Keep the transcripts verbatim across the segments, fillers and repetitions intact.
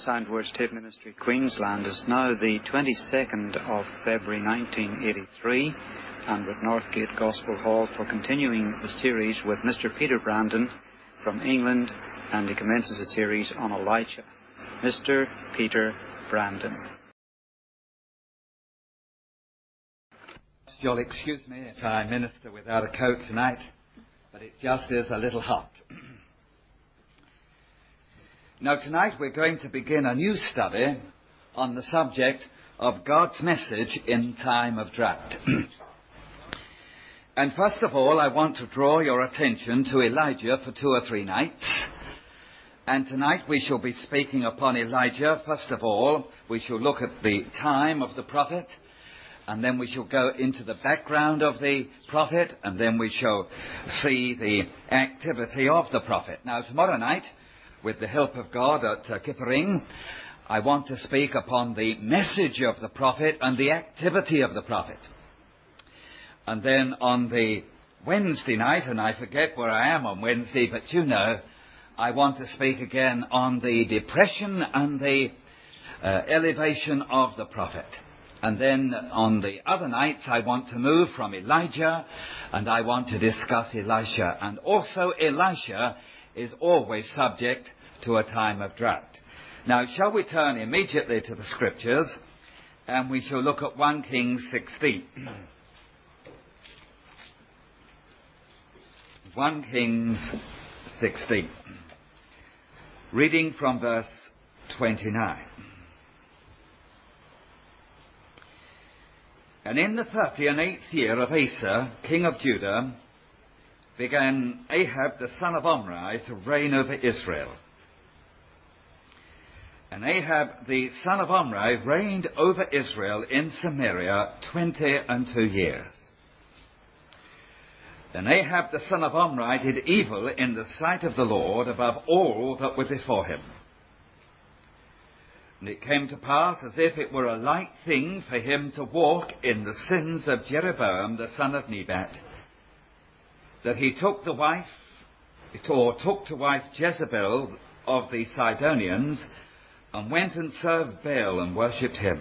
Sound Words Tape Ministry, Queensland, is now the twenty-second of February nineteen eighty-three, and with Northgate Gospel Hall for continuing the series with Mister Peter Brandon from England, and he commences a series on Elijah. Mister Peter Brandon. You'll excuse me if I minister without a coat tonight, but it just is a little hot. Now, tonight we're going to begin a new study on the subject of God's message in time of drought. And first of all, I want to draw your attention to Elijah for two or three nights. And tonight we shall be speaking upon Elijah. First of all, we shall look at the time of the prophet, and then we shall go into the background of the prophet, and then we shall see the activity of the prophet. Now, tomorrow night, with the help of God at uh, Kippering, I want to speak upon the message of the prophet and the activity of the prophet. And then on the Wednesday night, and I forget where I am on Wednesday, but you know, I want to speak again on the depression and the uh, elevation of the prophet. And then on the other nights, I want to move from Elijah, and I want to discuss Elisha. And also Elisha is always subject to a time of drought. Now, shall we turn immediately to the Scriptures, and we shall look at First Kings sixteen. First Kings sixteen. Reading from verse twenty-nine. And in the thirty and eighth year of Asa, king of Judah, began Ahab the son of Omri to reign over Israel. And Ahab the son of Omri reigned over Israel in Samaria twenty and two years. And Ahab the son of Omri did evil in the sight of the Lord above all that were before him. And it came to pass, as if it were a light thing for him to walk in the sins of Jeroboam the son of Nebat, that he took the wife, or took to wife Jezebel of the Sidonians, and went and served Baal and worshipped him.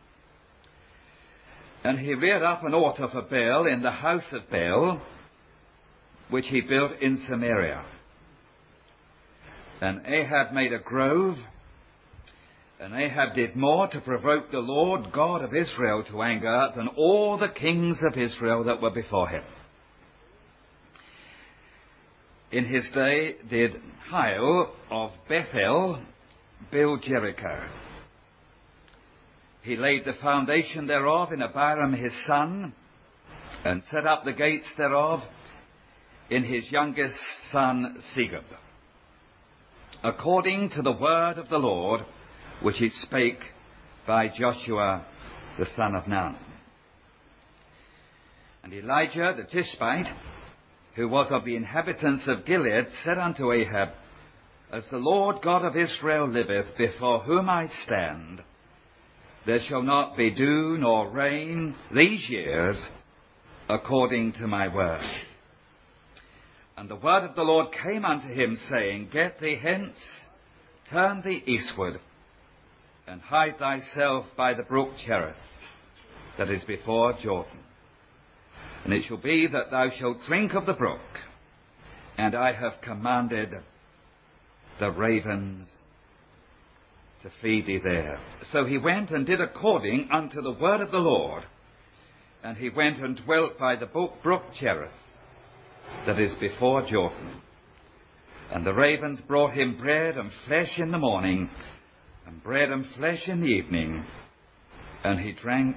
And he reared up an altar for Baal in the house of Baal, which he built in Samaria. And Ahab made a grove, and Ahab did more to provoke the Lord God of Israel to anger than all the kings of Israel that were before him. In his day did Hiel of Bethel build Jericho. He laid the foundation thereof in Abiram his son, and set up the gates thereof in his youngest son Segub, according to the word of the Lord, which he spake by Joshua the son of Nun. And Elijah the Tishbite, who was of the inhabitants of Gilead, said unto Ahab, As the Lord God of Israel liveth, before whom I stand, there shall not be dew nor rain these years, according to my word. And the word of the Lord came unto him, saying, Get thee hence, turn thee eastward, and hide thyself by the brook Cherith, that is before Jordan. And it shall be that thou shalt drink of the brook, and I have commanded the ravens to feed thee there. So he went and did according unto the word of the Lord, and he went and dwelt by the brook Cherith, that is before Jordan. And the ravens brought him bread and flesh in the morning, and bread and flesh in the evening, and he drank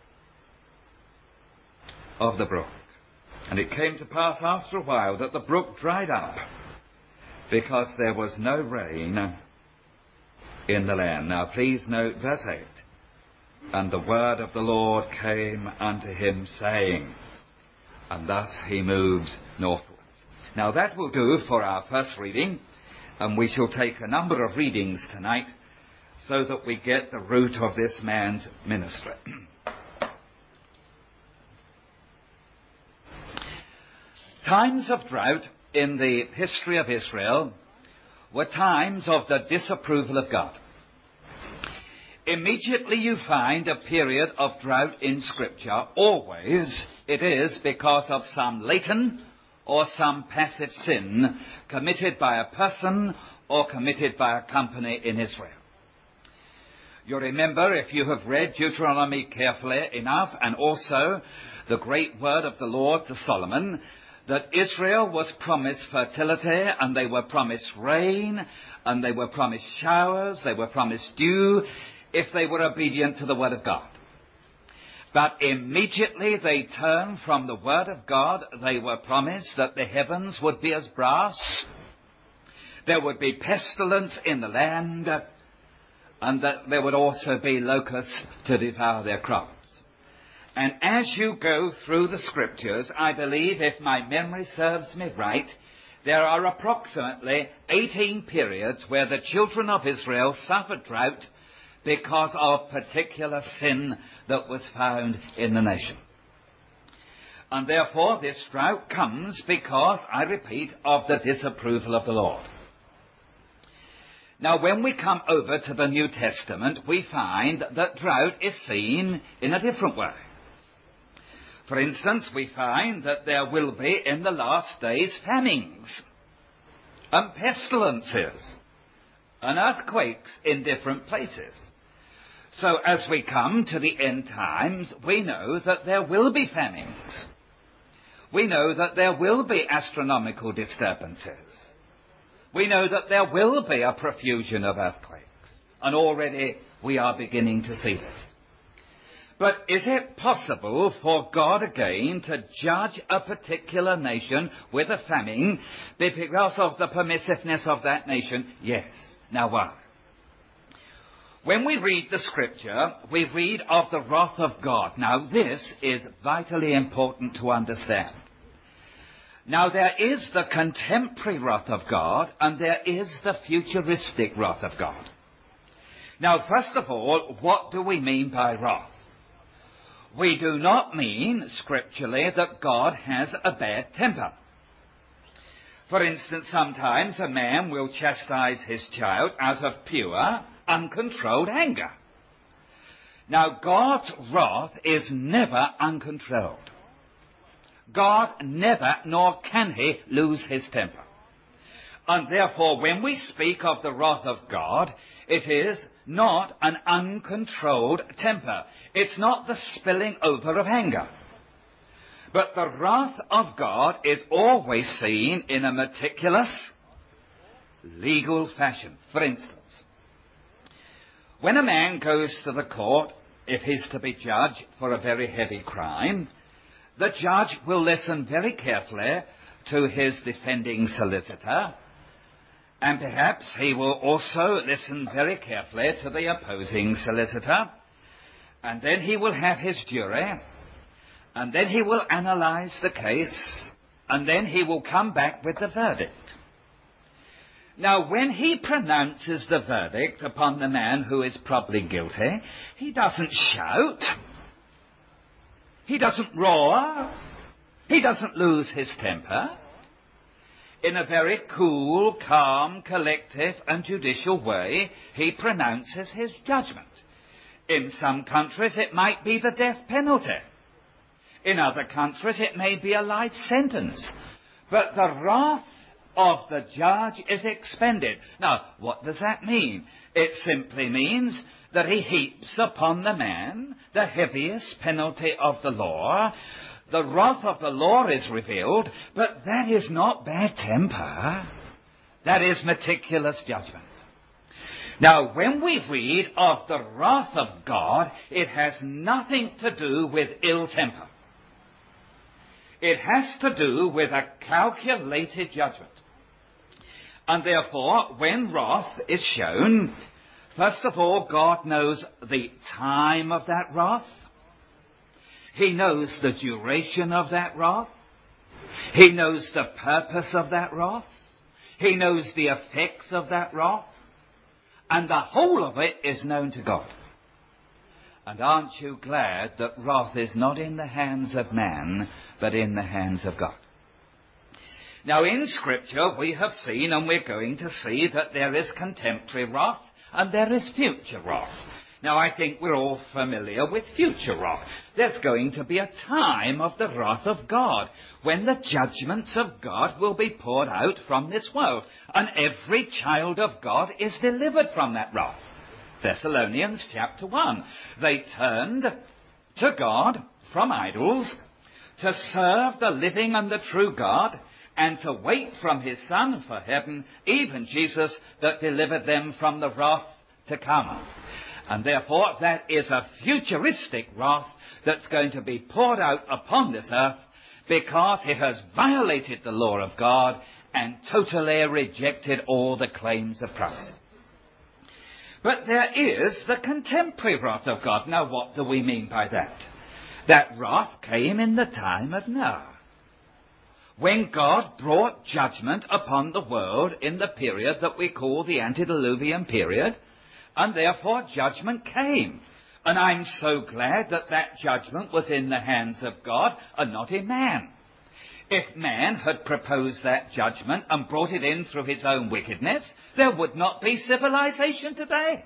of the brook. And it came to pass after a while that the brook dried up, because there was no rain in the land. Now please note verse eight. And the word of the Lord came unto him, saying, and thus he moves northwards. Now that will do for our first reading, and we shall take a number of readings tonight, so that we get the root of this man's ministry. Times of drought in the history of Israel were times of the disapproval of God. immediately you find a period of drought in Scripture, always it is because of some latent or some passive sin committed by a person or committed by a company in Israel. You remember, if you have read Deuteronomy carefully enough, and also the great word of the Lord to Solomon, that Israel was promised fertility, and they were promised rain, and they were promised showers, they were promised dew, if they were obedient to the word of God. But immediately they turned from the word of God. They were promised that the heavens would be as brass, there would be pestilence in the land, and that there would also be locusts to devour their crops. And as you go through the Scriptures, I believe, if my memory serves me right, there are approximately eighteen periods where the children of Israel suffered drought because of particular sin that was found in the nation. And therefore this drought comes because, I repeat, of the disapproval of the Lord. Now, when we come over to the New Testament, we find that drought is seen in a different way. For instance, we find that there will be in the last days famines and pestilences and earthquakes in different places. So as we come to the end times, we know that there will be famines. We know that there will be astronomical disturbances. We know that there will be a profusion of earthquakes. And already we are beginning to see this. But is it possible for God again to judge a particular nation with a famine because of the permissiveness of that nation? Yes. Now why? When we read the Scripture, we read of the wrath of God. Now this is vitally important to understand. Now there is the contemporary wrath of God, and there is the futuristic wrath of God. Now first of all, what do we mean by wrath? We do not mean, scripturally, that God has a bad temper. For instance, sometimes a man will chastise his child out of pure, uncontrolled anger. Now, God's wrath is never uncontrolled. God never, nor can he, lose his temper. And therefore, when we speak of the wrath of God, it is not an uncontrolled temper. It's not the spilling over of anger. But the wrath of God is always seen in a meticulous, legal fashion. For instance, when a man goes to the court, if he's to be judged for a very heavy crime, the judge will listen very carefully to his defending solicitor, and perhaps he will also listen very carefully to the opposing solicitor, and then he will have his jury, and then he will analyze the case, and then he will come back with the verdict. Now, when he pronounces the verdict upon the man who is probably guilty, he doesn't shout, he doesn't roar, he doesn't lose his temper. In a very cool, calm, collective and judicial way, he pronounces his judgment. In some countries it might be the death penalty. In other countries it may be a life sentence. But the wrath of the judge is expended. Now, what does that mean? It simply means that he heaps upon the man the heaviest penalty of the law. The wrath of the law is revealed, but that is not bad temper. That is meticulous judgment. Now, when we read of the wrath of God, it has nothing to do with ill temper. It has to do with a calculated judgment. And therefore, when wrath is shown, first of all, God knows the time of that wrath. He knows the duration of that wrath. He knows the purpose of that wrath. He knows the effects of that wrath. And the whole of it is known to God. And aren't you glad that wrath is not in the hands of man, but in the hands of God? Now, in Scripture, we have seen, and we're going to see, that there is contemporary wrath and there is future wrath. Now, I think we're all familiar with future wrath. There's going to be a time of the wrath of God when the judgments of God will be poured out from this world, and every child of God is delivered from that wrath. Thessalonians chapter one. They turned to God from idols to serve the living and the true God, and to wait from his Son for heaven, even Jesus, that delivered them from the wrath to come. And therefore, that is a futuristic wrath that's going to be poured out upon this earth because it has violated the law of God and totally rejected all the claims of Christ. But there is the contemporary wrath of God. Now, what do we mean by that? That wrath came in the time of Noah, when God brought judgment upon the world in the period that we call the antediluvian period, and therefore judgment came. And I'm so glad that that judgment was in the hands of God and not in man. If man had proposed that judgment and brought it in through his own wickedness, there would not be civilization today.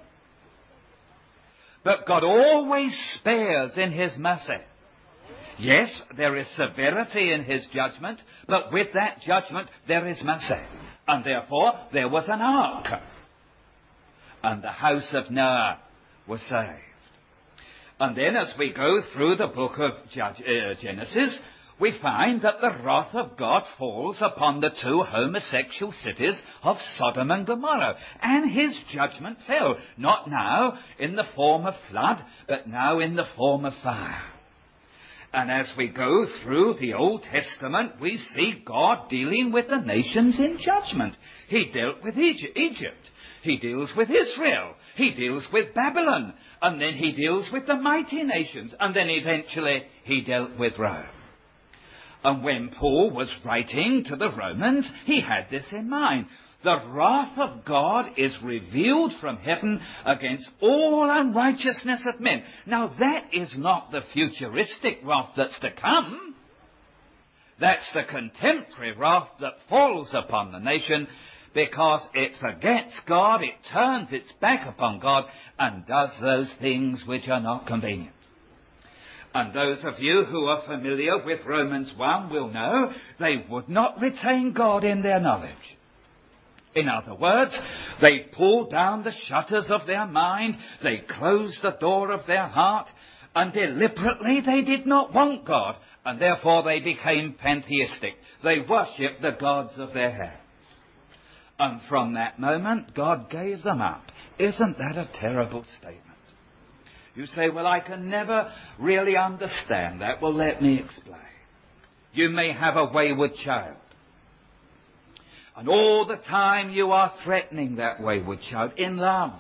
But God always spares in his mercy. Yes, there is severity in his judgment, but with that judgment there is mercy. And therefore there was an ark, and the house of Noah was saved. And then as we go through the book of Judge, uh, Genesis, we find that the wrath of God falls upon the two homosexual cities of Sodom and Gomorrah. And his judgment fell, not now in the form of flood, but now in the form of fire. And as we go through the Old Testament, we see God dealing with the nations in judgment. He dealt with Egypt. He deals with Israel. He deals with Babylon. And then he deals with the mighty nations. And then eventually he dealt with Rome. And when Paul was writing to the Romans, he had this in mind. The wrath of God is revealed from heaven against all unrighteousness of men. Now that is not the futuristic wrath that's to come. That's the contemporary wrath that falls upon the nation because it forgets God, it turns its back upon God and does those things which are not convenient. And those of you who are familiar with Romans one will know they would not retain God in their knowledge. In other words, they pulled down the shutters of their mind, they closed the door of their heart, and deliberately they did not want God, and therefore they became pantheistic. They worshipped the gods of their hands. And from that moment, God gave them up. Isn't that a terrible statement? You say, well, I can never really understand that. Well, let me explain. You may have a wayward child. And all the time you are threatening that wayward child in love.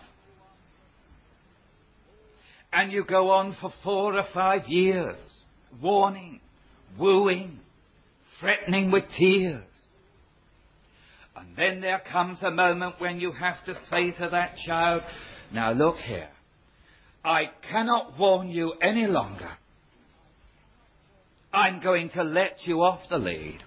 And you go on for four or five years, warning, wooing, threatening with tears. And then there comes a moment when you have to say to that child, now look here, I cannot warn you any longer. I'm going to let you off the lead.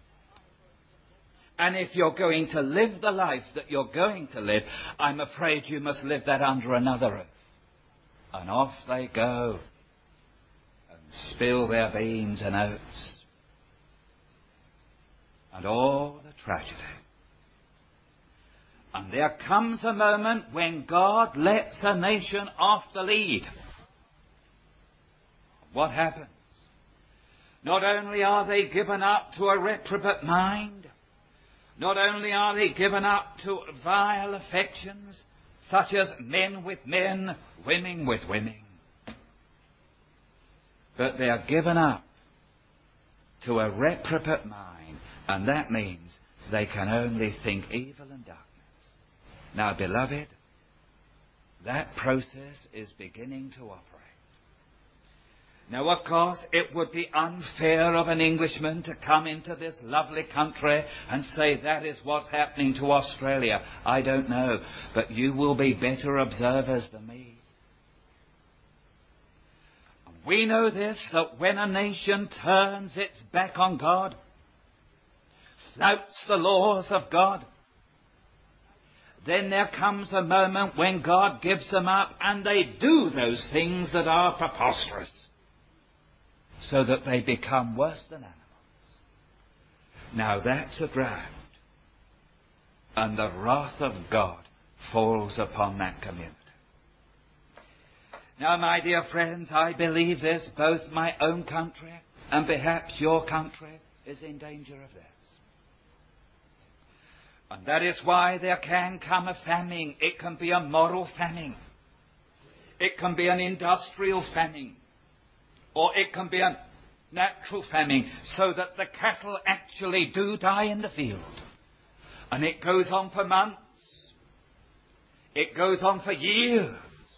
And if you're going to live the life that you're going to live, I'm afraid you must live that under another roof. And off they go and spill their beans and oats. And all the tragedy. And there comes a moment when God lets a nation off the lead. What happens? Not only are they given up to a reprobate mind, not only are they given up to vile affections, such as men with men, women with women, but they are given up to a reprobate mind, and that means they can only think evil and darkness. Now, beloved, that process is beginning to operate. Now, of course, it would be unfair of an Englishman to come into this lovely country and say that is what's happening to Australia. I don't know, but you will be better observers than me. We know this, that when a nation turns its back on God, flouts the laws of God, then there comes a moment when God gives them up and they do those things that are preposterous, so that they become worse than animals. Now that's a drought, and the wrath of God falls upon that community. Now, my dear friends, I believe this, both my own country and perhaps your country is in danger of this. And that is why there can come a famine. It can be a moral famine. It can be an industrial famine. Or it can be a natural famine, so that the cattle actually do die in the field. And it goes on for months. It goes on for years.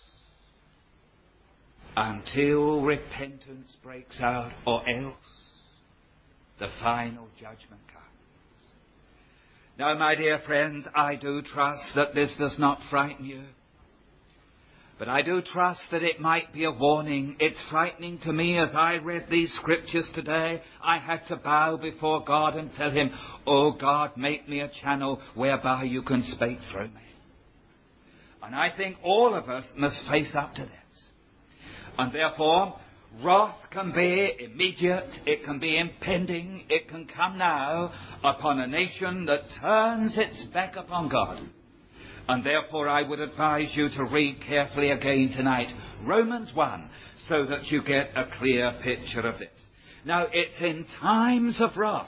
Until repentance breaks out, or else the final judgment comes. Now, my dear friends, I do trust that this does not frighten you. But I do trust that it might be a warning. It's frightening to me as I read these scriptures today. I had to bow before God and tell him, "Oh God, make me a channel whereby you can speak through me." And I think all of us must face up to this. And therefore, wrath can be immediate, it can be impending, it can come now upon a nation that turns its back upon God. And therefore I would advise you to read carefully again tonight Romans one, so that you get a clear picture of this. Now, it's in times of wrath,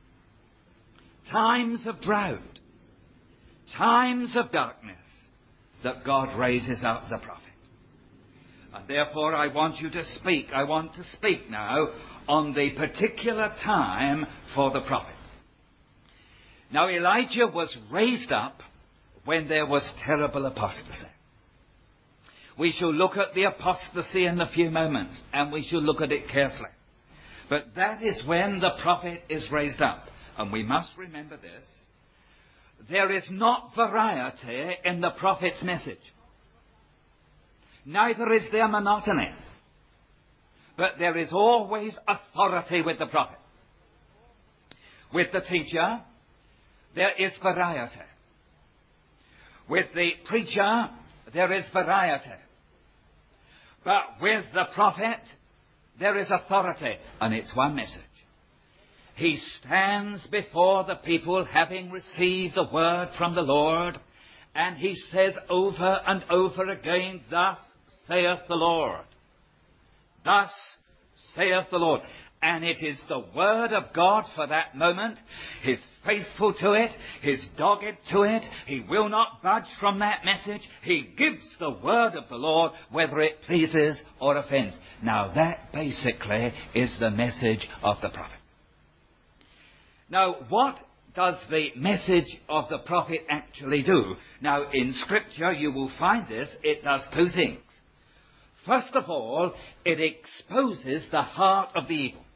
times of drought, times of darkness, that God raises up the prophet. And therefore I want you to speak. I want to speak now on the particular time for the prophet. Now, Elijah was raised up when there was terrible apostasy. We shall look at the apostasy in a few moments, and we shall look at it carefully. But that is when the prophet is raised up. And we must remember this. There is not variety in the prophet's message. Neither is there monotony. But there is always authority with the prophet. With the teacher, there is variety. With the preacher, there is variety. But with the prophet, there is authority. And it's one message. He stands before the people having received the word from the Lord, and he says over and over again, "Thus saith the Lord. Thus saith the Lord." And it is the word of God for that moment. He's faithful to it. He's dogged to it. He will not budge from that message. He gives the word of the Lord, whether it pleases or offends. Now, that basically is the message of the prophet. Now, what does the message of the prophet actually do? Now, in Scripture, you will find this. It does two things. First of all, it exposes the heart of the evil.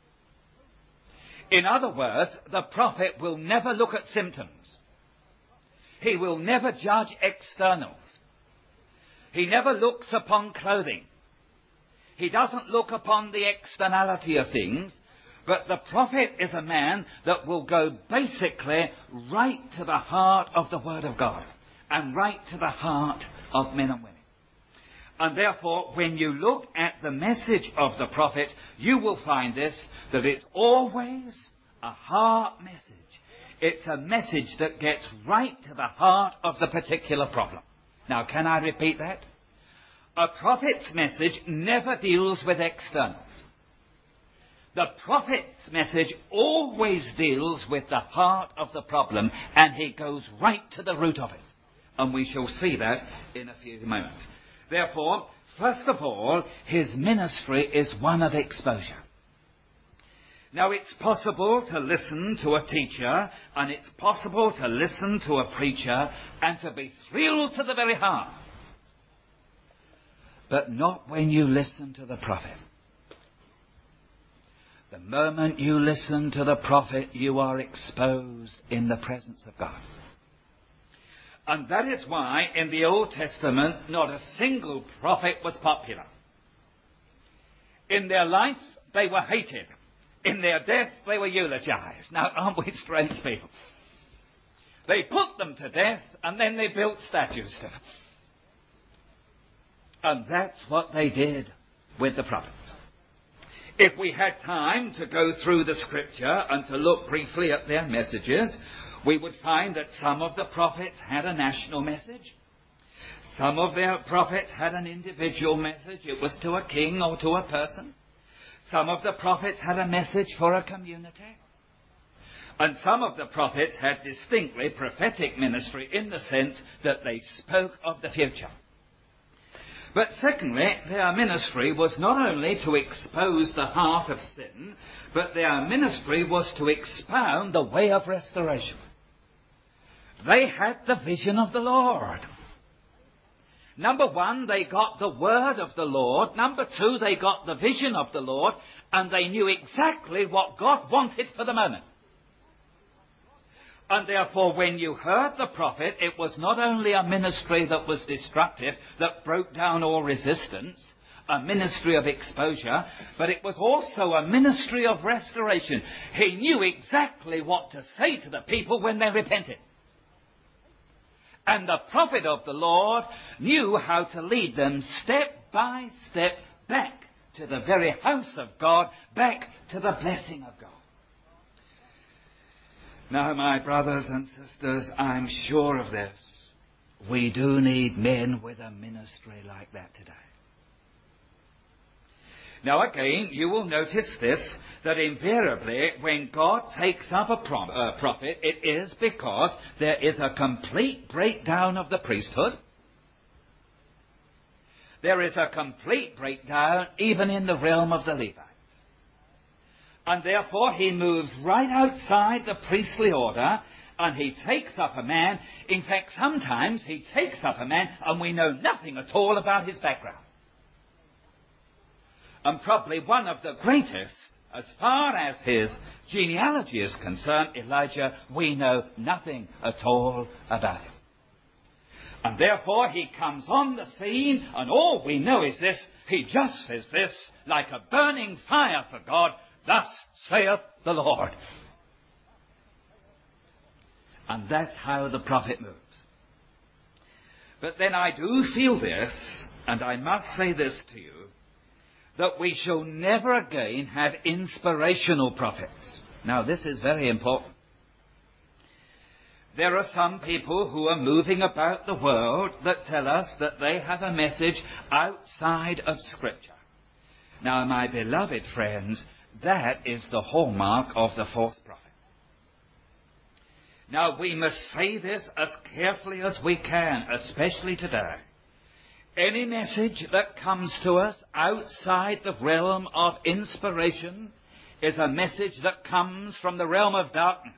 In other words, the prophet will never look at symptoms. He will never judge externals. He never looks upon clothing. He doesn't look upon the externality of things. But the prophet is a man that will go basically right to the heart of the Word of God, and right to the heart of men and women. And therefore, when you look at the message of the prophet, you will find this, that it's always a heart message. It's a message that gets right to the heart of the particular problem. Now, can I repeat that? A prophet's message never deals with externals. The prophet's message always deals with the heart of the problem, and he goes right to the root of it. And we shall see that in a few moments. Therefore, first of all, his ministry is one of exposure. Now, it's possible to listen to a teacher, and it's possible to listen to a preacher, and to be thrilled to the very heart. But not when you listen to the prophet. The moment you listen to the prophet, you are exposed in the presence of God. And that is why in the Old Testament, not a single prophet was popular. In their life, they were hated. In their death, they were eulogized. Now, aren't we strange people? They put them to death, and then they built statues to them. And that's what they did with the prophets. If we had time to go through the Scripture and to look briefly at their messages, we would find that some of the prophets had a national message. Some of their prophets had an individual message. It was to a king or to a person. Some of the prophets had a message for a community. And some of the prophets had distinctly prophetic ministry in the sense that they spoke of the future. But secondly, their ministry was not only to expose the heart of sin, but their ministry was to expound the way of restoration. They had the vision of the Lord. Number one, they got the word of the Lord. Number two, they got the vision of the Lord, and they knew exactly what God wanted for the moment. And therefore, when you heard the prophet, it was not only a ministry that was destructive, that broke down all resistance, a ministry of exposure, but it was also a ministry of restoration. He knew exactly what to say to the people when they repented. And the prophet of the Lord knew how to lead them step by step back to the very house of God, back to the blessing of God. Now, my brothers and sisters, I'm sure of this. We do need men with a ministry like that today. Now again, you will notice this, that invariably when God takes up a prom- uh, prophet, it is because there is a complete breakdown of the priesthood. There is a complete breakdown even in the realm of the Levites. And therefore he moves right outside the priestly order and he takes up a man. In fact, sometimes he takes up a man and we know nothing at all about his background. And probably one of the greatest, as far as his genealogy is concerned, Elijah, we know nothing at all about him. And therefore he comes on the scene and all we know is this, he just says this, like a burning fire for God, thus saith the Lord. And that's how the prophet moves. But then I do feel this, and I must say this to you, that we shall never again have inspirational prophets. Now this is very important. There are some people who are moving about the world that tell us that they have a message outside of Scripture. Now, my beloved friends, that is the hallmark of the false prophet. Now, we must say this as carefully as we can, especially today. Any message that comes to us outside the realm of inspiration is a message that comes from the realm of darkness.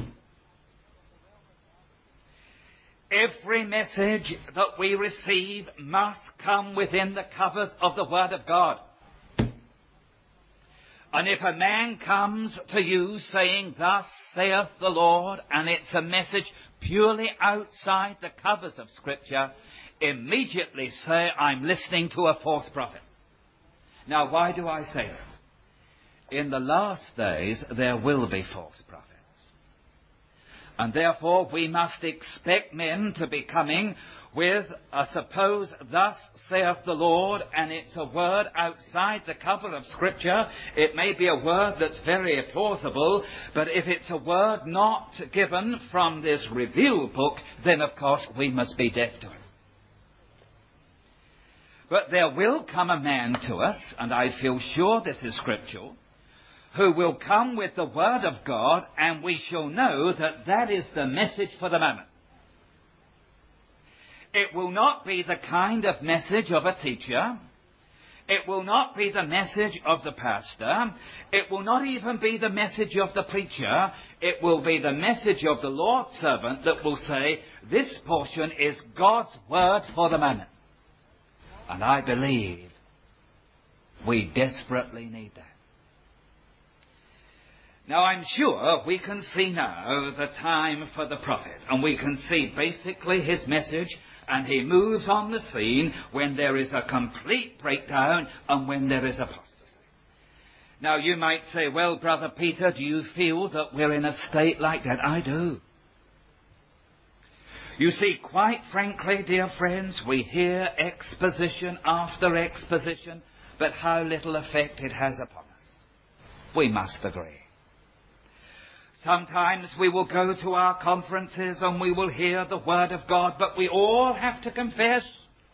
Every message that we receive must come within the covers of the Word of God. And if a man comes to you saying, thus saith the Lord, and it's a message purely outside the covers of Scripture, immediately say, I'm listening to a false prophet. Now, why do I say that? In the last days, there will be false prophets. And therefore, we must expect men to be coming with, I suppose, thus saith the Lord, and it's a word outside the cover of Scripture. It may be a word that's very plausible, but if it's a word not given from this review book, then of course we must be deaf to it. But there will come a man to us, and I feel sure this is scriptural, who will come with the Word of God, and we shall know that that is the message for the moment. It will not be the kind of message of a teacher. It will not be the message of the pastor. It will not even be the message of the preacher. It will be the message of the Lord's servant that will say, this portion is God's Word for the moment. And I believe we desperately need that. Now, I'm sure we can see now the time for the prophet, and we can see basically his message, and he moves on the scene when there is a complete breakdown and when there is apostasy. Now, you might say, well, Brother Peter, do you feel that we're in a state like that? I do. You see, quite frankly, dear friends, we hear exposition after exposition, but how little effect it has upon us. We must agree. Sometimes we will go to our conferences and we will hear the Word of God, but we all have to confess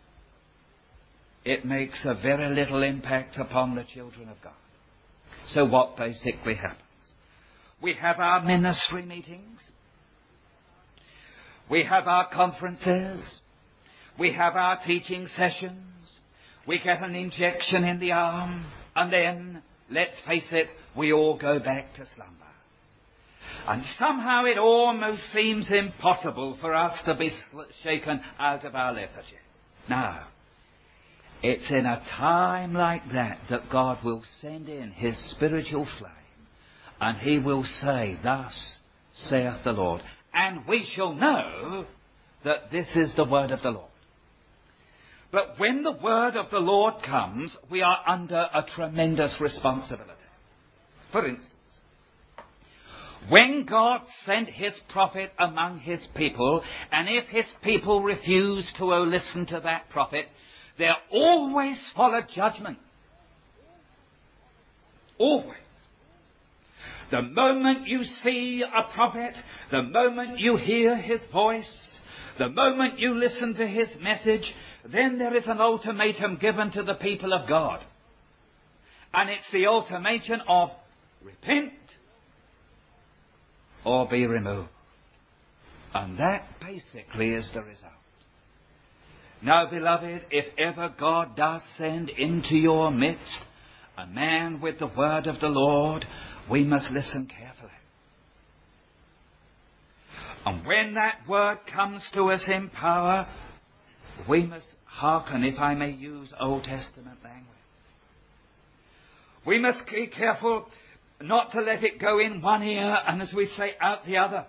it makes a very little impact upon the children of God. So what basically happens? We have our ministry meetings. We have our conferences. We have our teaching sessions. We get an injection in the arm. And then, let's face it, we all go back to slumber. And somehow it almost seems impossible for us to be shaken out of our lethargy. No. It's in a time like that that God will send in His spiritual flame. And He will say, "Thus saith the Lord." And we shall know that this is the word of the Lord. But when the word of the Lord comes, we are under a tremendous responsibility. For instance, when God sent His prophet among His people, and if His people refuse to listen to that prophet, there always followed judgment. Always. The moment you see a prophet, the moment you hear his voice, the moment you listen to his message, then there is an ultimatum given to the people of God. And it's the ultimatum of repent or be removed. And that basically is the result. Now, beloved, if ever God does send into your midst a man with the word of the Lord, we must listen carefully. And when that word comes to us in power, we must hearken, if I may use Old Testament language. We must be careful not to let it go in one ear and, as we say, out the other.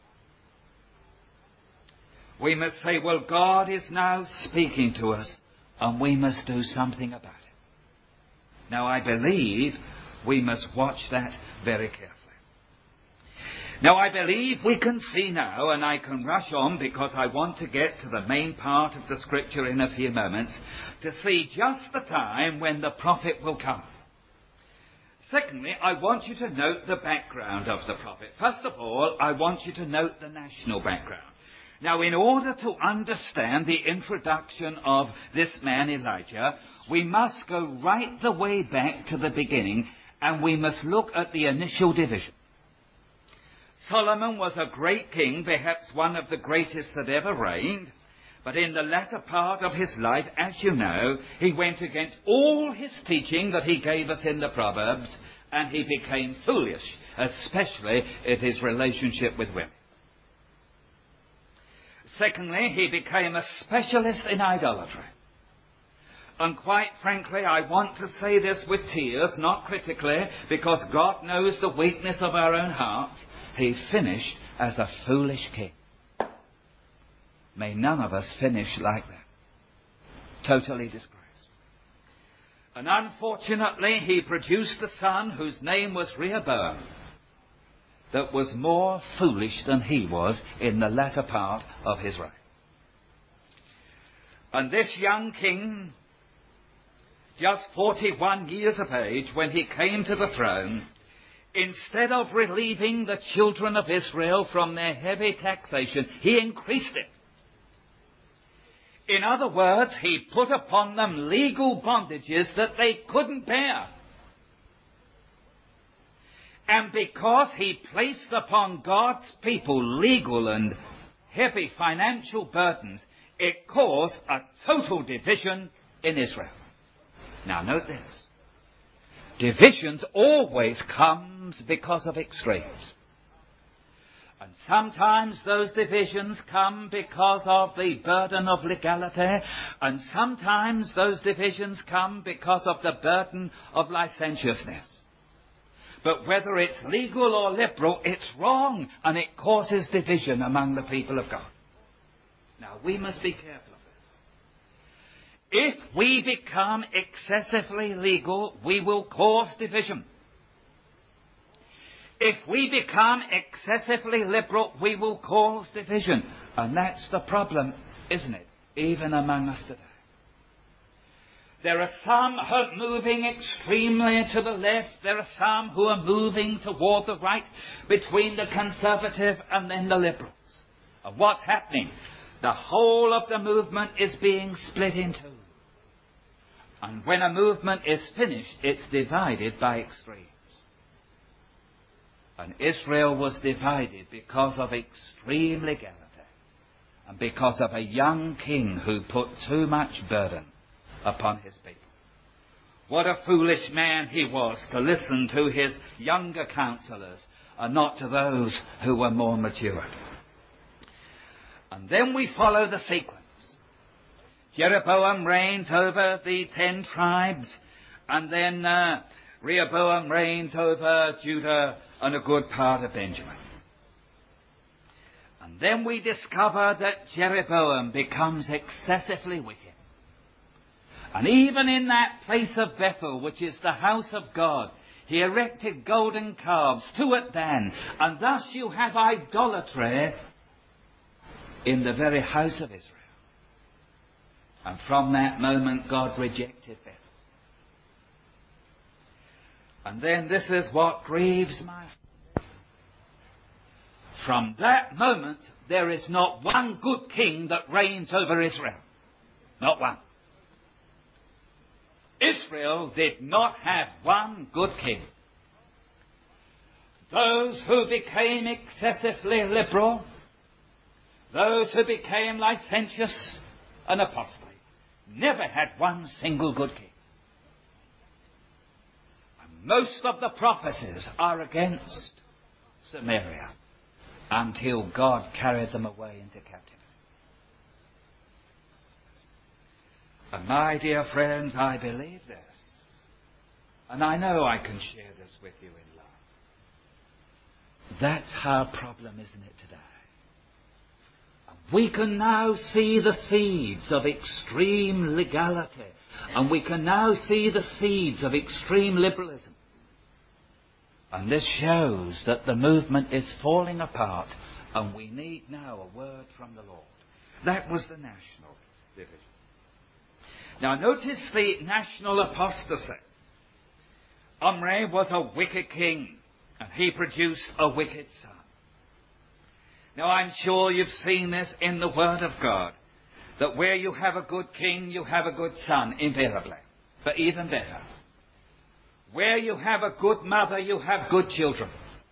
We must say, well, God is now speaking to us, and we must do something about it. Now, I believe we must watch that very carefully. Now, I believe we can see now, and I can rush on because I want to get to the main part of the Scripture in a few moments, to see just the time when the prophet will come. Secondly, I want you to note the background of the prophet. First of all, I want you to note the national background. Now, in order to understand the introduction of this man Elijah, we must go right the way back to the beginning, and we must look at the initial division. Solomon was a great king, perhaps one of the greatest that ever reigned, but in the latter part of his life, as you know, he went against all his teaching that he gave us in the Proverbs, and he became foolish, especially in his relationship with women. Secondly, he became a specialist in idolatry. And quite frankly, I want to say this with tears, not critically, because God knows the weakness of our own hearts. He finished as a foolish king. May none of us finish like that. Totally disgraced. And unfortunately, he produced a son whose name was Rehoboam, that was more foolish than he was in the latter part of his reign. And this young king, just forty-one years of age, when he came to the throne, instead of relieving the children of Israel from their heavy taxation, he increased it. In other words, he put upon them legal bondages that they couldn't bear. And because he placed upon God's people legal and heavy financial burdens, it caused a total division in Israel. Now note this. Divisions always comes because of extremes. And sometimes those divisions come because of the burden of legality, and sometimes those divisions come because of the burden of licentiousness. But whether it's legal or liberal, it's wrong, and it causes division among the people of God. Now, we must be careful of this. If we become excessively legal, we will cause division. If we become excessively liberal, we will cause division. And that's the problem, isn't it? Even among us today. There are some who are moving extremely to the left. There are some who are moving toward the right, between the conservative and then the liberals. And what's happening? The whole of the movement is being split in two. And when a movement is finished, it's divided by extremes. And Israel was divided because of extreme legality and because of a young king who put too much burden upon his people. What a foolish man he was to listen to his younger counselors and not to those who were more mature. And then we follow the sequence. Jeroboam reigns over the ten tribes, and then uh, Rehoboam reigns over Judah and a good part of Benjamin. And then we discover that Jeroboam becomes excessively wicked. And even in that place of Bethel, which is the house of God, he erected golden calves, two at Dan, and thus you have idolatry in the very house of Israel. And from that moment, God rejected Bethel. And then this is what grieves my heart. From that moment, there is not one good king that reigns over Israel. Not one. Israel did not have one good king. Those who became excessively liberal, those who became licentious and apostate, never had one single good king. And most of the prophecies are against Samaria until God carried them away into captivity. And my dear friends, I believe this. And I know I can share this with you in love. That's our problem, isn't it, today? We can now see the seeds of extreme legality. And we can now see the seeds of extreme liberalism. And this shows that the movement is falling apart. And we need now a word from the Lord. That was the national division. Now notice the national apostasy. Omri was a wicked king, and he produced a wicked son. Now I'm sure you've seen this in the Word of God, that where you have a good king, you have a good son, invariably. But even better, where you have a good mother, you have good children.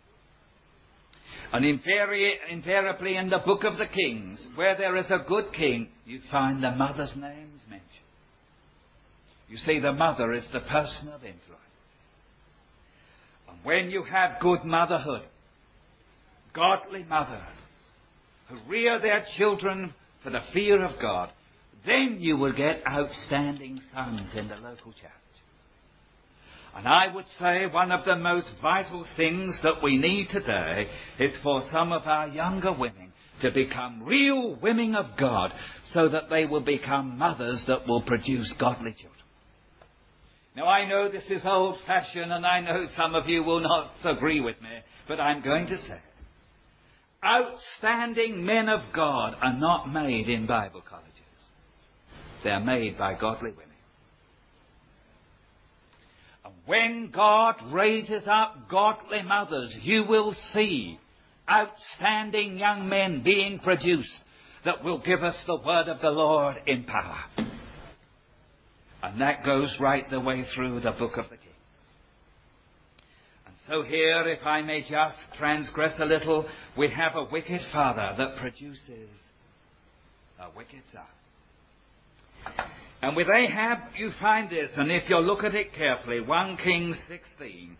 And invari- invariably in the book of the Kings, where there is a good king, you find the mother's names mentioned. You see, the mother is the person of influence. And when you have good motherhood, godly mothers who rear their children for the fear of God, then you will get outstanding sons in the local church. And I would say one of the most vital things that we need today is for some of our younger women to become real women of God, so that they will become mothers that will produce godly children. Now, I know this is old-fashioned, and I know some of you will not agree with me, but I'm going to say it. Outstanding men of God are not made in Bible colleges. They're made by godly women. And when God raises up godly mothers, you will see outstanding young men being produced that will give us the word of the Lord in power. And that goes right the way through the book of the Kings. And so here, if I may just transgress a little, we have a wicked father that produces a wicked son. And with Ahab, you find this, and if you look at it carefully, First Kings sixteen,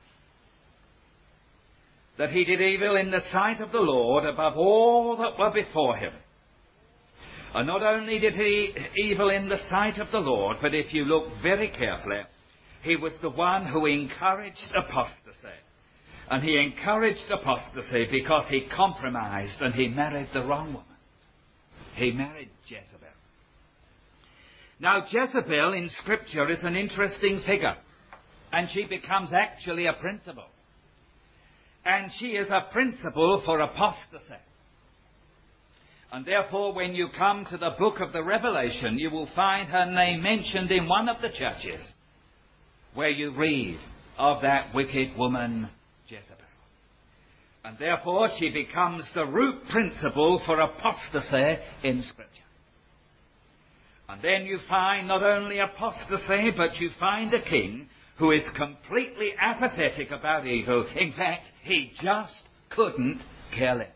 that he did evil in the sight of the Lord above all that were before him. And not only did he evil in the sight of the Lord, but if you look very carefully, he was the one who encouraged apostasy. And he encouraged apostasy because he compromised and he married the wrong woman. He married Jezebel. Now, Jezebel in Scripture is an interesting figure, and she becomes actually a principle. And she is a principle for apostasy. And therefore, when you come to the book of the Revelation, you will find her name mentioned in one of the churches where you read of that wicked woman, Jezebel. And therefore, she becomes the root principle for apostasy in Scripture. And then you find not only apostasy, but you find a king who is completely apathetic about evil. In fact, he just couldn't care less.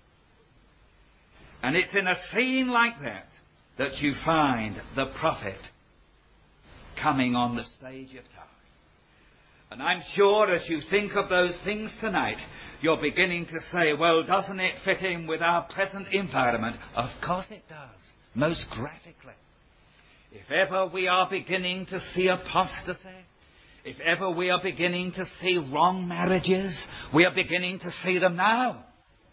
And it's in a scene like that that you find the prophet coming on the stage of time. And I'm sure as you think of those things tonight, you're beginning to say, well, doesn't it fit in with our present environment? Of course it does, most graphically. If ever we are beginning to see apostasy, if ever we are beginning to see wrong marriages, we are beginning to see them now.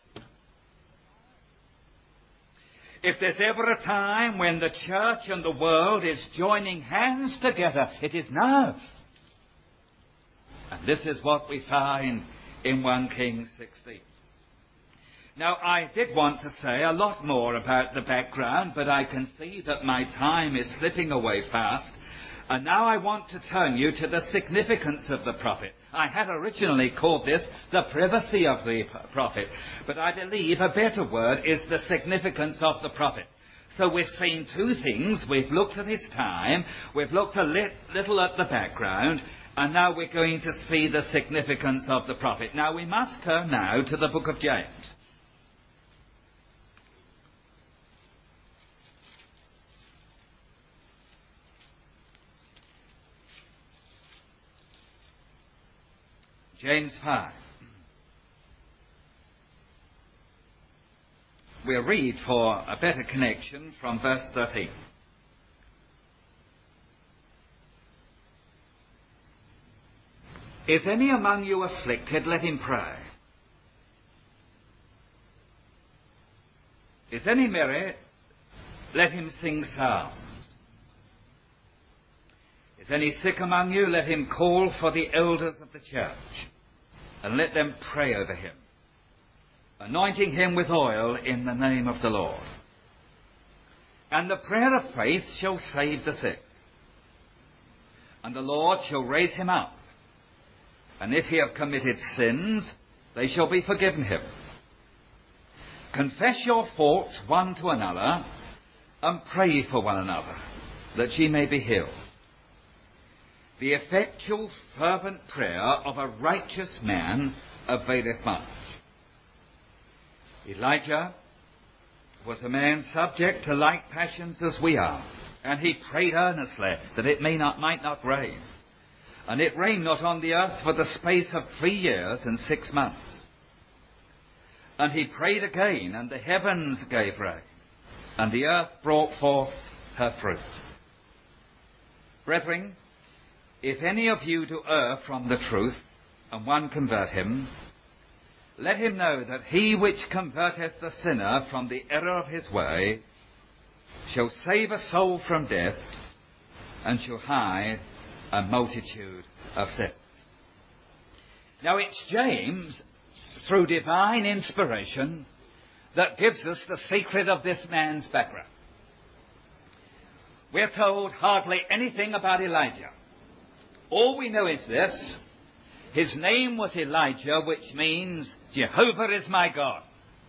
If there's ever a time when the church and the world is joining hands together, it is now. And this is what we find in First Kings sixteen. Now, I did want to say a lot more about the background, but I can see that my time is slipping away fast. And now I want to turn you to the significance of the prophet. I had originally called this the privacy of the prophet, but I believe a better word is the significance of the prophet. So we've seen two things. We've looked at his time, we've looked a lit, little at the background, and now we're going to see the significance of the prophet. Now we must turn now to the book of James. James five. We'll read for a better connection from verse thirteen. Is any among you afflicted? Let him pray. Is any merry? Let him sing psalms. Is any sick among you? Let him call for the elders of the church, and let them pray over him, anointing him with oil in the name of the Lord. And the prayer of faith shall save the sick, and the Lord shall raise him up. And if he have committed sins, they shall be forgiven him. Confess your faults one to another, and pray for one another, that ye may be healed. The effectual, fervent prayer of a righteous man availeth much. Elijah was a man subject to like passions as we are, and he prayed earnestly that it may not, might not rain. And it rained not on the earth for the space of three years and six months. And he prayed again, and the heavens gave rain, and the earth brought forth her fruit. Brethren, if any of you do err from the truth, and one convert him, let him know that he which converteth the sinner from the error of his way shall save a soul from death, and shall hide a multitude of sins. Now it's James, through divine inspiration, that gives us the secret of this man's background. We're told hardly anything about Elijah. All we know is this: his name was Elijah, which means Jehovah is my God.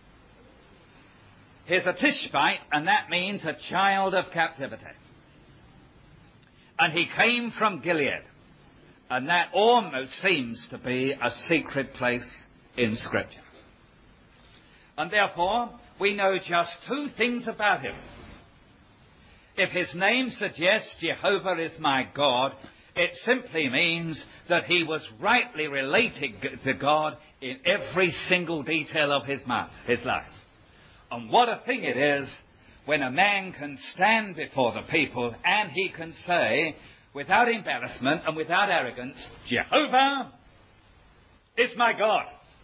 He's a Tishbite, and that means a child of captivity. And he came from Gilead, and that almost seems to be a secret place in Scripture. And therefore, we know just two things about him. If his name suggests Jehovah is my God, it simply means that he was rightly related to God in every single detail of his life. And what a thing it is when a man can stand before the people and he can say, without embarrassment and without arrogance, Jehovah is my God.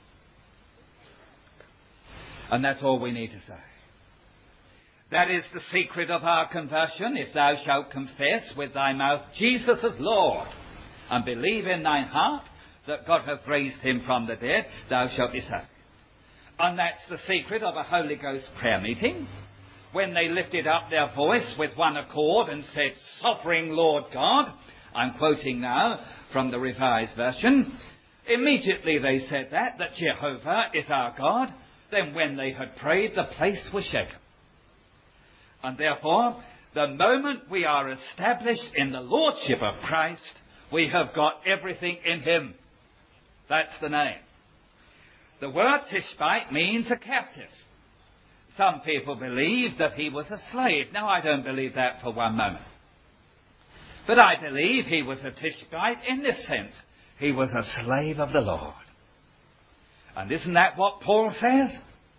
And that's all we need to say. That is the secret of our conversion. If thou shalt confess with thy mouth Jesus is Lord, and believe in thine heart that God hath raised him from the dead, thou shalt be saved. And that's the secret of a Holy Ghost prayer meeting. When they lifted up their voice with one accord and said, Sovereign Lord God, I'm quoting now from the Revised Version, immediately they said that, that Jehovah is our God. Then when they had prayed, the place was shaken. And therefore, the moment we are established in the Lordship of Christ, we have got everything in him. That's the name. The word Tishbite means a captive. Some people believe that he was a slave. Now, I don't believe that for one moment. But I believe he was a Tishbite in this sense. He was a slave of the Lord. And isn't that what Paul says?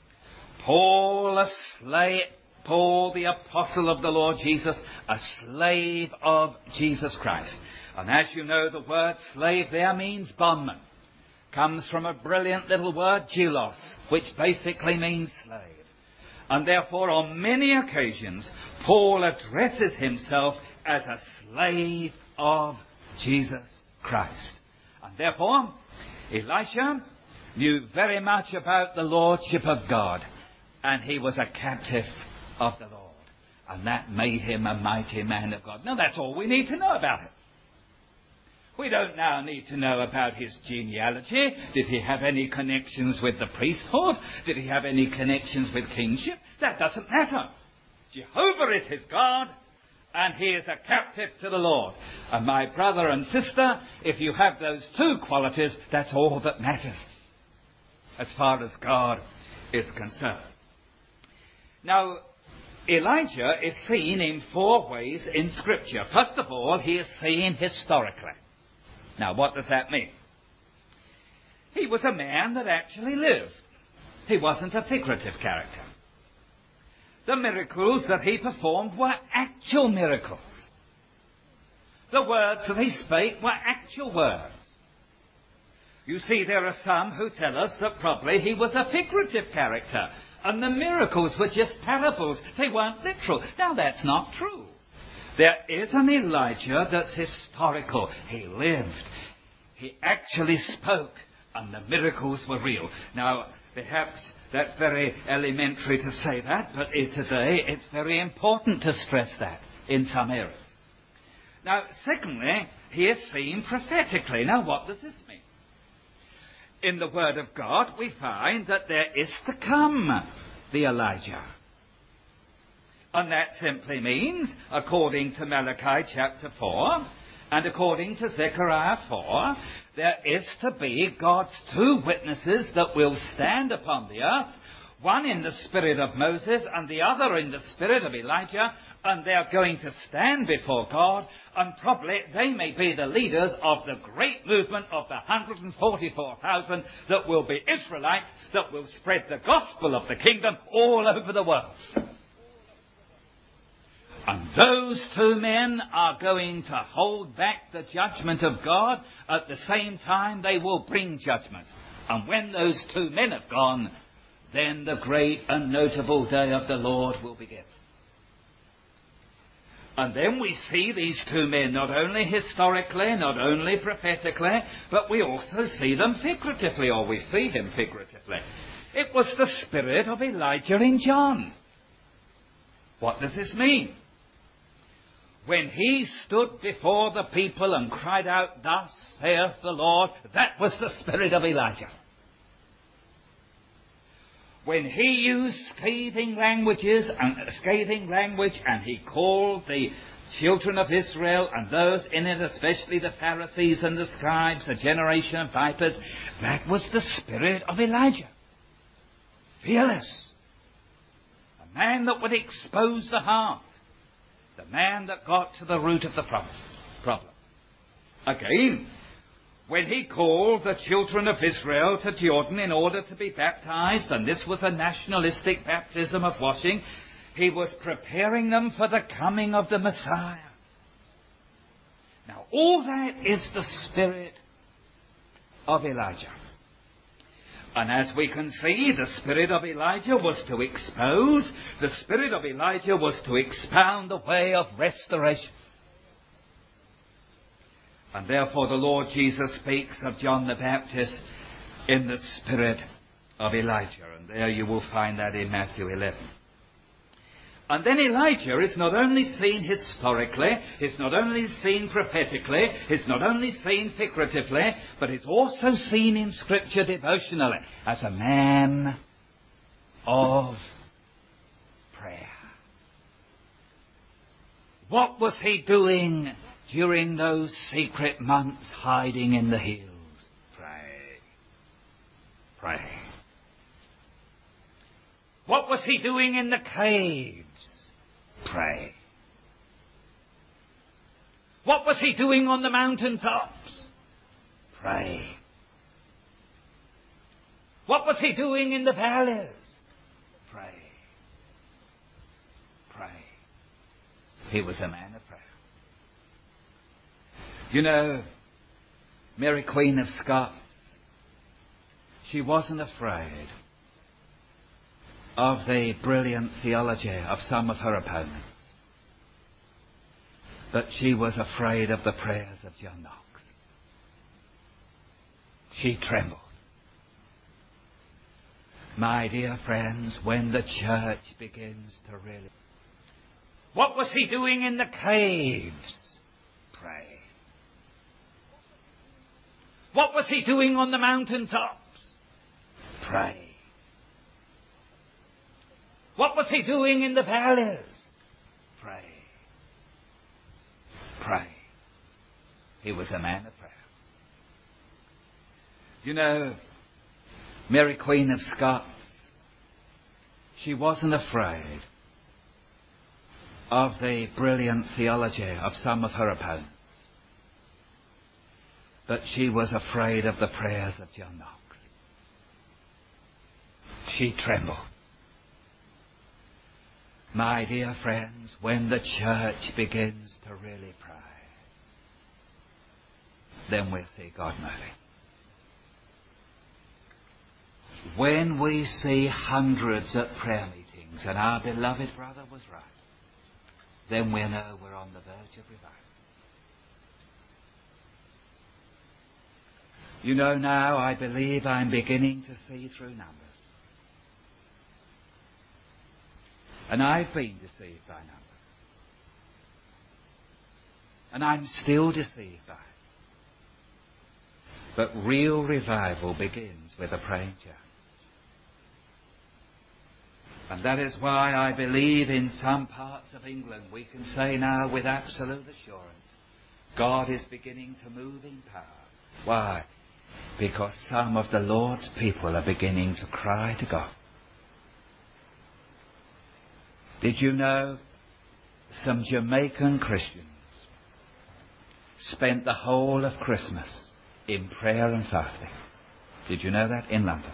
Paul, a slave, Paul, the apostle of the Lord Jesus, a slave of Jesus Christ. And as you know, the word slave there means bondman. Comes from a brilliant little word, doulos, which basically means slave. And therefore, on many occasions, Paul addresses himself as a slave of Jesus Christ. And therefore, Elisha knew very much about the Lordship of God, and he was a captive of the Lord. And that made him a mighty man of God. Now, that's all we need to know about him. We don't now need to know about his genealogy. Did he have any connections with the priesthood? Did he have any connections with kingship? That doesn't matter. Jehovah is his God, and he is a captive to the Lord. And my brother and sister, if you have those two qualities, that's all that matters as far as God is concerned. Now, Elijah is seen in four ways in Scripture. First of all, he is seen historically. Now, what does that mean? He was a man that actually lived. He wasn't a figurative character. The miracles that he performed were actual miracles. The words that he spake were actual words. You see, there are some who tell us that probably he was a figurative character, and the miracles were just parables. They weren't literal. Now, that's not true. There is an Elijah that's historical. He lived. He actually spoke, and the miracles were real. Now, perhaps that's very elementary to say that, but today it's very important to stress that in some areas. Now, secondly, he is seen prophetically. Now, what does this mean? In the Word of God, we find that there is to come the Elijah. And that simply means, according to Malachi chapter four, and according to Zechariah four, there is to be God's two witnesses that will stand upon the earth, one in the spirit of Moses and the other in the spirit of Elijah, and they're going to stand before God, and probably they may be the leaders of the great movement of the one hundred forty-four thousand that will be Israelites, that will spread the gospel of the kingdom all over the world. And those two men are going to hold back the judgment of God. At the same time, they will bring judgment. And when those two men have gone, then the great and notable day of the Lord will begin. And then we see these two men not only historically, not only prophetically, but we also see them figuratively, or we see him figuratively. It was the spirit of Elijah in John. What does this mean? When he stood before the people and cried out, "Thus saith the Lord," that was the spirit of Elijah. When he used scathing languages and scathing language, and he called the children of Israel and those in it, especially the Pharisees and the scribes, a generation of vipers, that was the spirit of Elijah. Fearless. A man that would expose the heart. The man that got to the root of the problem. Again, when he called the children of Israel to Jordan in order to be baptized, and this was a nationalistic baptism of washing, he was preparing them for the coming of the Messiah. Now, all that is the spirit of Elijah. And as we can see, the spirit of Elijah was to expose, the spirit of Elijah was to expound the way of restoration. And therefore the Lord Jesus speaks of John the Baptist in the spirit of Elijah. And there you will find that in Matthew eleven. And then Elijah is not only seen historically, is not only seen prophetically, is not only seen figuratively, but is also seen in Scripture devotionally as a man of prayer. What was he doing during those secret months hiding in the hills? Pray. Pray. What was he doing in the caves? Pray. What was he doing on the mountaintops? Pray. What was he doing in the valleys? Pray. Pray. He was a man of prayer. You know, Mary Queen of Scots, she wasn't afraid of the brilliant theology of some of her opponents, but she was afraid of the prayers of John Knox. She trembled. My dear friends, when the church begins to really... What was he doing in the caves? Pray. What was he doing on the mountaintops? Pray. What was he doing in the valleys? Pray. Pray. He was a man of prayer. You know, Mary Queen of Scots, she wasn't afraid of the brilliant theology of some of her opponents, but she was afraid of the prayers of John Knox. She trembled. My dear friends, when the church begins to really pray, then we'll see God moving. When we see hundreds at prayer meetings and our beloved brother was right, then we know we're on the verge of revival. You know, now I believe I'm beginning to see through numbers. And I've been deceived by numbers. And I'm still deceived by it. But real revival begins with a praying church. And that is why I believe in some parts of England we can say now with absolute assurance, God is beginning to move in power. Why? Because some of the Lord's people are beginning to cry to God. Did you know some Jamaican Christians spent the whole of Christmas in prayer and fasting? Did you know that? In London.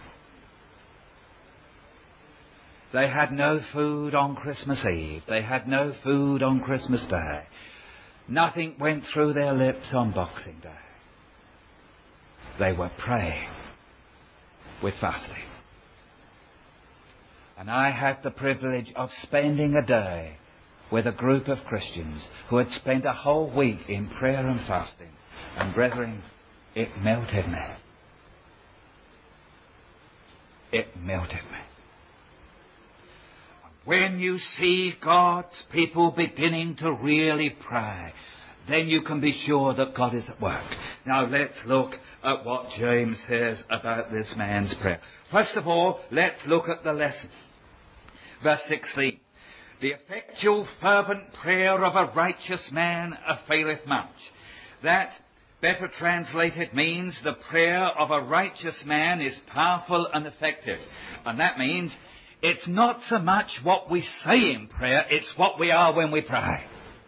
They had no food on Christmas Eve. They had no food on Christmas Day. Nothing went through their lips on Boxing Day. They were praying with fasting. And I had the privilege of spending a day with a group of Christians who had spent a whole week in prayer and fasting. And brethren, it melted me. It melted me. When you see God's people beginning to really pray, then you can be sure that God is at work. Now let's look at what James says about this man's prayer. First of all, let's look at the lesson. Verse sixteen. The effectual fervent prayer of a righteous man availeth much. That, better translated, means the prayer of a righteous man is powerful and effective. And that means it's not so much what we say in prayer, it's what we are when we pray.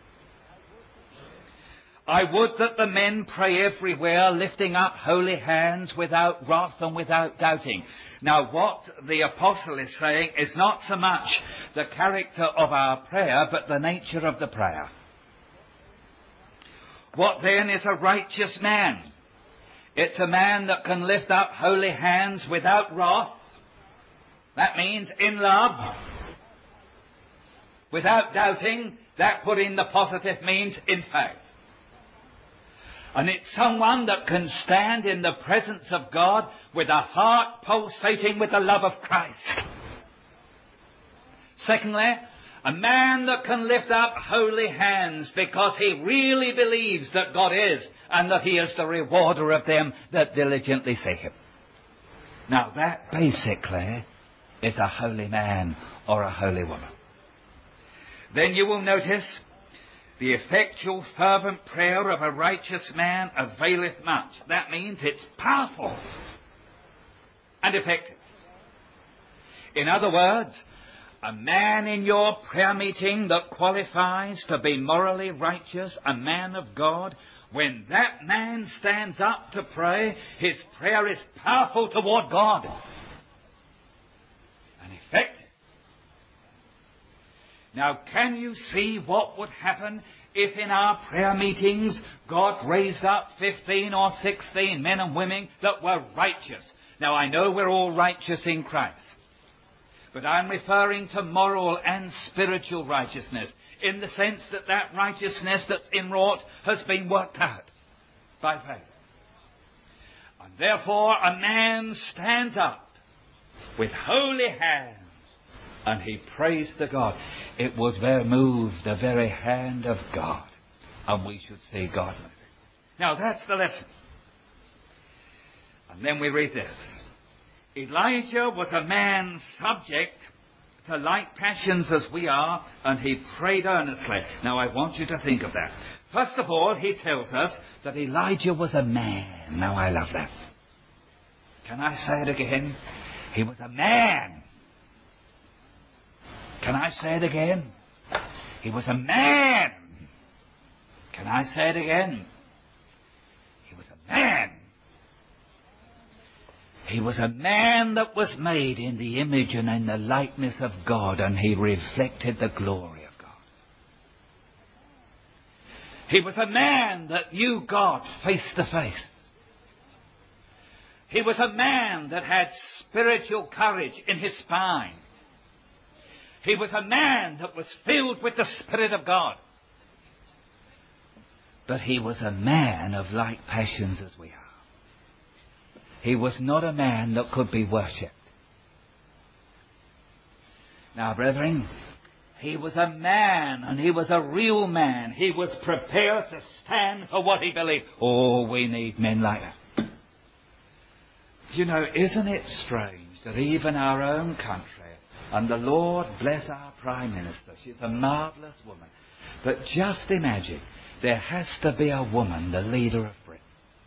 I would that the men pray everywhere, lifting up holy hands without wrath and without doubting. Now, what the apostle is saying is not so much the character of our prayer, but the nature of the prayer. What then is a righteous man? It's a man that can lift up holy hands without wrath. That means in love. Without doubting, that put in the positive means in faith. And it's someone that can stand in the presence of God with a heart pulsating with the love of Christ. Secondly, a man that can lift up holy hands because he really believes that God is and that he is the rewarder of them that diligently seek him. Now that basically is a holy man or a holy woman. Then you will notice the effectual fervent prayer of a righteous man availeth much. That means it's powerful and effective. In other words, a man in your prayer meeting that qualifies to be morally righteous, a man of God, when that man stands up to pray, his prayer is powerful toward God and effective. Now, can you see what would happen if in our prayer meetings God raised up fifteen or sixteen men and women that were righteous? Now, I know we're all righteous in Christ, but I'm referring to moral and spiritual righteousness in the sense that that righteousness that's inwrought has been worked out by faith. And therefore a man stands up with holy hands and he prays to God. It would move the very hand of God, and we should see God moving. Now that's the lesson. And then we read this. Elijah was a man subject to like passions as we are, and he prayed earnestly. Now I want you to think of that. First of all, he tells us that Elijah was a man. Now I love that. Can I say it again? He was a man. Can I say it again? He was a man. Can I say it again? He was a man. He was a man that was made in the image and in the likeness of God, and he reflected the glory of God. He was a man that knew God face to face. He was a man that had spiritual courage in his spine. He was a man that was filled with the Spirit of God. But he was a man of like passions as we are. He was not a man that could be worshipped. Now, brethren, he was a man, and he was a real man. He was prepared to stand for what he believed. Oh, we need men like that. You know, isn't it strange that even our own country, and the Lord bless our Prime Minister, she's a marvellous woman, but just imagine, there has to be a woman the leader of Britain.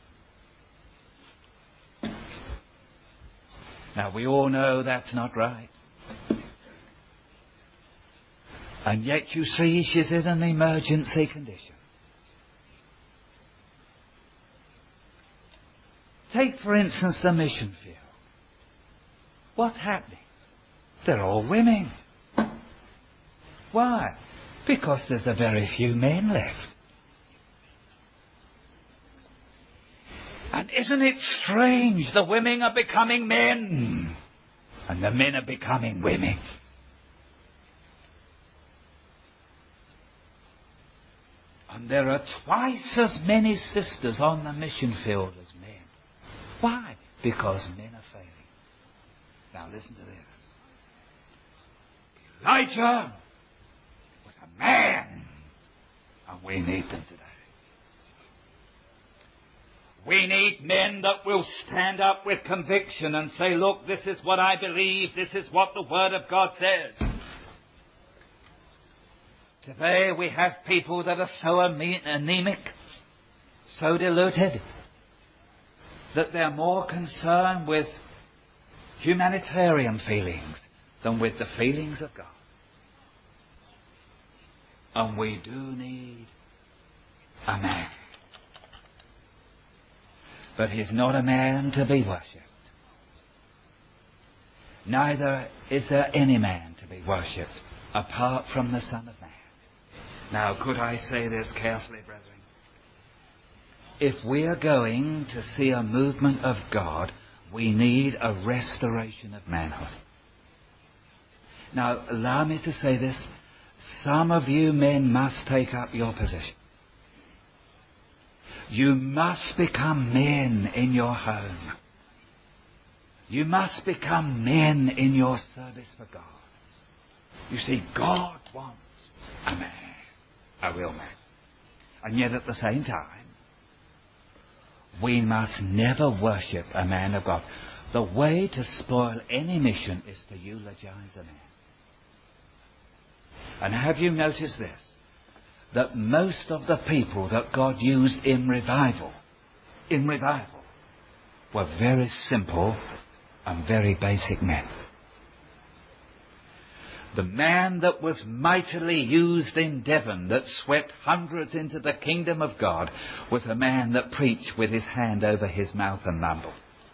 Now, we all know that's not right. And yet, you see, she's in an emergency condition. Take, for instance, the mission field. What's happening? They're all women. Why? Because there's a very few men left. And isn't it strange? The women are becoming men, and the men are becoming women. And there are twice as many sisters on the mission field as men. Why? Because men are failing. Now listen to this. Elijah was a man, and we need them today. We need men that will stand up with conviction and say, look, this is what I believe, this is what the Word of God says. Today we have people that are so anemic, so deluded, that they're more concerned with humanitarian feelings than with the feelings of God. And we do need a man. But he's not a man to be worshipped. Neither is there any man to be worshipped apart from the Son of Man. Now, could I say this carefully, brethren? If we are going to see a movement of God, we need a restoration of manhood. Now, allow me to say this. Some of you men must take up your position. You must become men in your home. You must become men in your service for God. You see, God wants a man, a real man. And yet at the same time, we must never worship a man of God. The way to spoil any mission is to eulogize a man. And have you noticed this? That most of the people that God used in revival, in revival, were very simple and very basic men. The man that was mightily used in Devon, that swept hundreds into the kingdom of God, was a man that preached with his hand over his mouth and mumbled.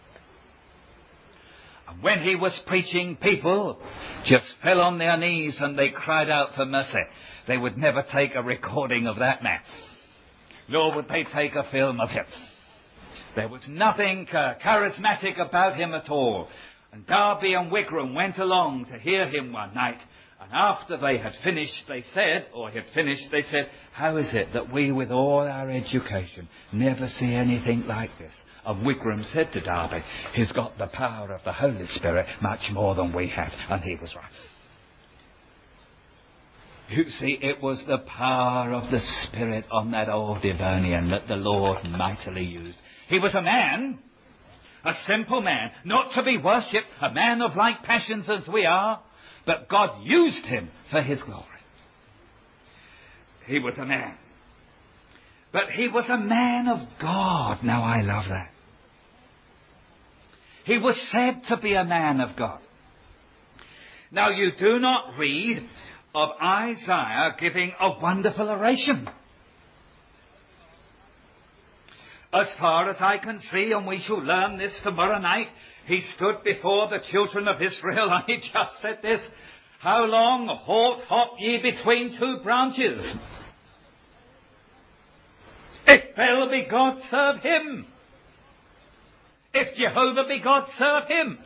And when he was preaching, people just fell on their knees and they cried out for mercy. They would never take a recording of that man, nor would they take a film of him. There was nothing uh, charismatic about him at all. And Darby and Wigram went along to hear him one night. And after they had finished, they said, or had finished, they said, how is it that we, with all our education, never see anything like this? And Wigram said to Darby, he's got the power of the Holy Spirit much more than we had. And he was right. You see, it was the power of the Spirit on that old Devonian that the Lord mightily used. He was a man, a simple man, not to be worshipped, a man of like passions as we are, but God used him for his glory. He was a man. But he was a man of God. Now I love that. He was said to be a man of God. Now you do not read of Isaiah giving a wonderful oration. As far as I can see, and we shall learn this tomorrow night, he stood before the children of Israel and he just said this, how long halt hop ye between two branches? If Baal be God, serve him. If Jehovah be God, serve him.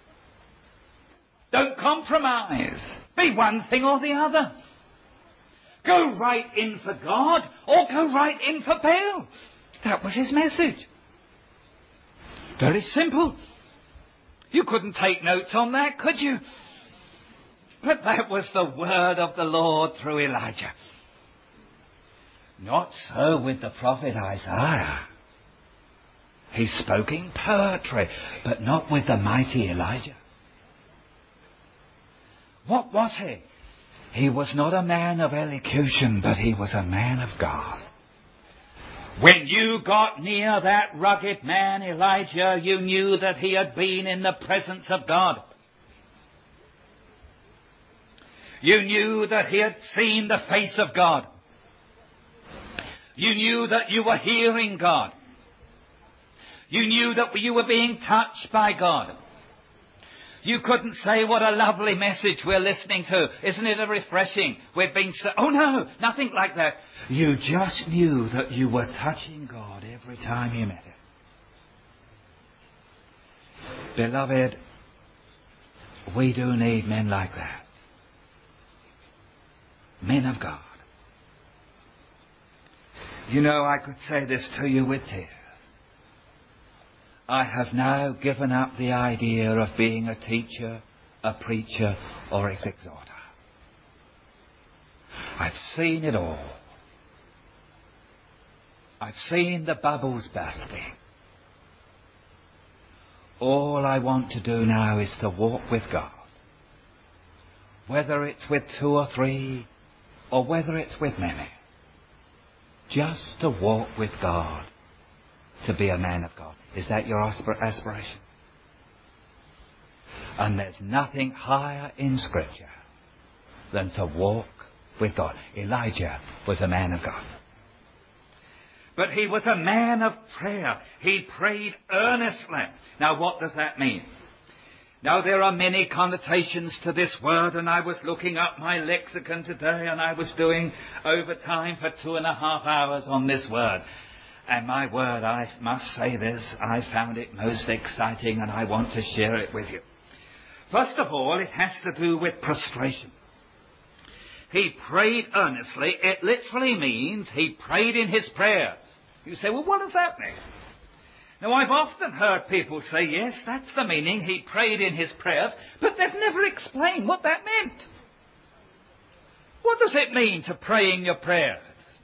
Don't compromise. Be one thing or the other. Go right in for God or go right in for Baal. That was his message. Very simple. You couldn't take notes on that, could you? But that was the word of the Lord through Elijah. Not so with the prophet Isaiah. He spoke in poetry, but not with the mighty Elijah. What was he? He was not a man of elocution, but he was a man of God. When you got near that rugged man, Elijah, you knew that he had been in the presence of God. You knew that he had seen the face of God. You knew that you were hearing God. You knew that you were being touched by God. You couldn't say, what a lovely message we're listening to. Isn't it a refreshing? We've been so... Oh no, nothing like that. You just knew that you were touching God every time you met him. Beloved, we do need men like that. Men of God. You know, I could say this to you with tears. I have now given up the idea of being a teacher, a preacher, or an exhorter. I've seen it all. I've seen the bubbles bursting. All I want to do now is to walk with God. Whether it's with two or three, or whether it's with many. Just to walk with God. To be a man of God. Is that your aspiration? And there's nothing higher in Scripture than to walk with God. Elijah was a man of God. But he was a man of prayer. He prayed earnestly. Now what does that mean? Now there are many connotations to this word, and I was looking up my lexicon today and I was doing overtime for two and a half hours on this word. And my word, I must say this, I found it most exciting and I want to share it with you. First of all, it has to do with prostration. He prayed earnestly. It literally means he prayed in his prayers. You say, well, what does that mean? Now, I've often heard people say, yes, that's the meaning. He prayed in his prayers, but they've never explained what that meant. What does it mean to pray in your prayers?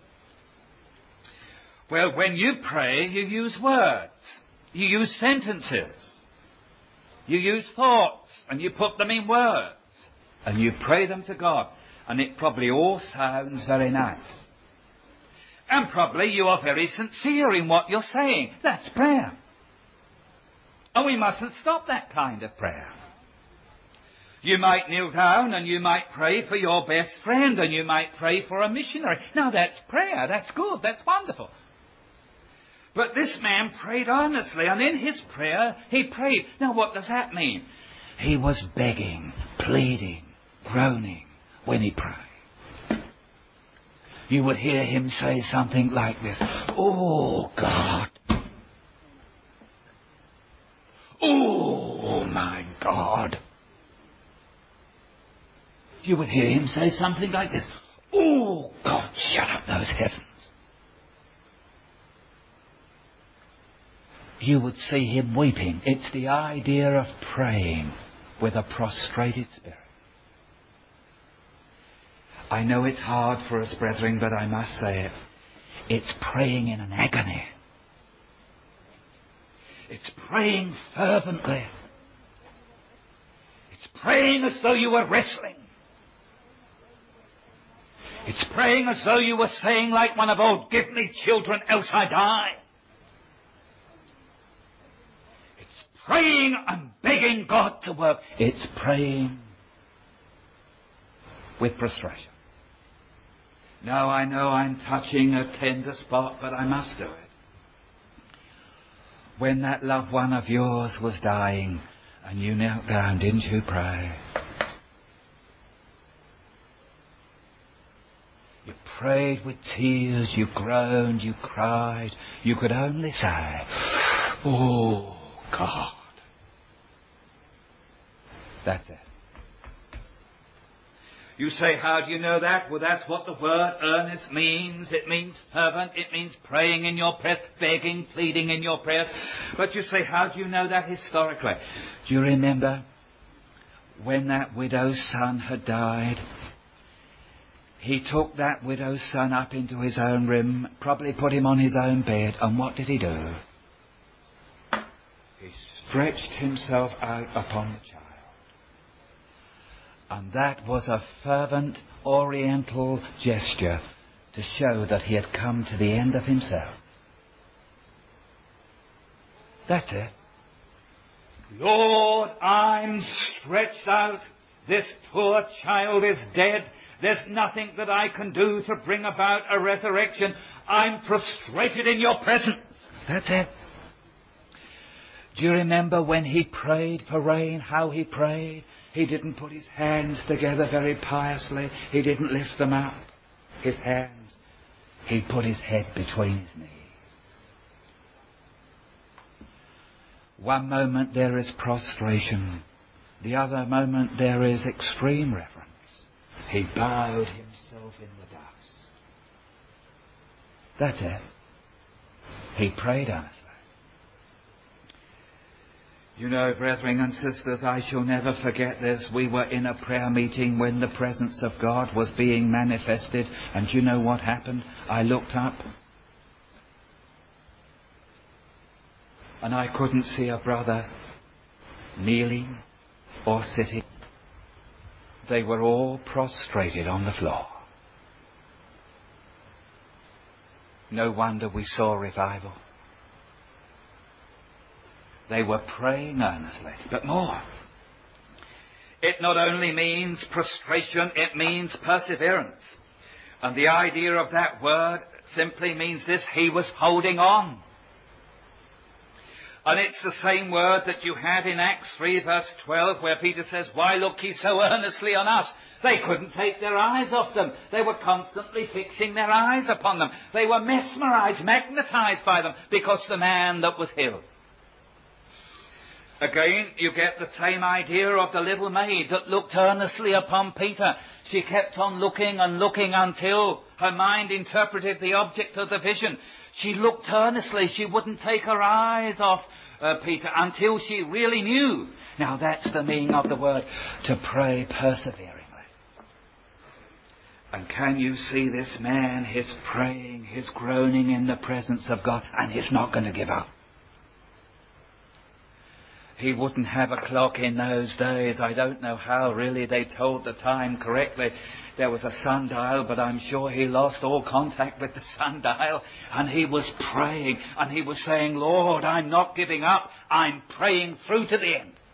Well, when you pray, you use words. You use sentences. You use thoughts, and you put them in words. And you pray them to God. And it probably all sounds very nice. And probably you are very sincere in what you're saying. That's prayer. And we mustn't stop that kind of prayer. You might kneel down and you might pray for your best friend, and you might pray for a missionary. Now that's prayer. That's good. That's wonderful. But this man prayed earnestly, and in his prayer he prayed. Now what does that mean? He was begging, pleading, groaning when he prayed. You would hear him say something like this. Oh, God. Oh, my God. You would hear him say something like this. Oh, God, shut up those heavens. You would see him weeping. It's the idea of praying with a prostrated spirit. I know it's hard for us, brethren, but I must say it. It's praying in an agony. It's praying fervently. It's praying as though you were wrestling. It's praying as though you were saying like one of old, give me children, else I die. It's praying and begging God to work. It's praying with prostration. Now, I know I'm touching a tender spot, but I must do it. When that loved one of yours was dying and you knelt down, didn't you pray? You prayed with tears, you groaned, you cried. You could only say, oh, God. That's it. You say, how do you know that? Well, that's what the word earnest means. It means fervent. It means praying in your prayers, begging, pleading in your prayers. But you say, how do you know that historically? Do you remember when that widow's son had died? He took that widow's son up into his own room, probably put him on his own bed, and what did he do? He stretched himself out upon the child. And that was a fervent oriental gesture to show that he had come to the end of himself. That's it. Lord, I'm stretched out. This poor child is dead. There's nothing that I can do to bring about a resurrection. I'm prostrated in your presence. That's it. Do you remember when he prayed for rain, how he prayed? He didn't put his hands together very piously. He didn't lift them up, his hands. He put his head between his knees. One moment there is prostration. The other moment there is extreme reverence. He bowed himself in the dust. That's it. He prayed earnestly. You know, brethren and sisters, I shall never forget this. We were in a prayer meeting when the presence of God was being manifested. And you know what happened? I looked up and I couldn't see a brother kneeling or sitting. They were all prostrated on the floor. No wonder we saw revival. They were praying earnestly, but more. It not only means prostration, it means perseverance. And the idea of that word simply means this: he was holding on. And it's the same word that you had in Acts three verse twelve, where Peter says, why look ye so earnestly on us? They couldn't take their eyes off them. They were constantly fixing their eyes upon them. They were mesmerized, magnetized by them, because the man that was healed. Again, you get the same idea of the little maid that looked earnestly upon Peter. She kept on looking and looking until her mind interpreted the object of the vision. She looked earnestly. She wouldn't take her eyes off uh, Peter until she really knew. Now that's the meaning of the word, to pray perseveringly. And can you see this man? He's praying, he's groaning in the presence of God, and he's not going to give up. He wouldn't have a clock in those days. I don't know how really they told the time correctly. There was a sundial, but I'm sure he lost all contact with the sundial. And he was praying, and he was saying, Lord, I'm not giving up. I'm praying through to the end.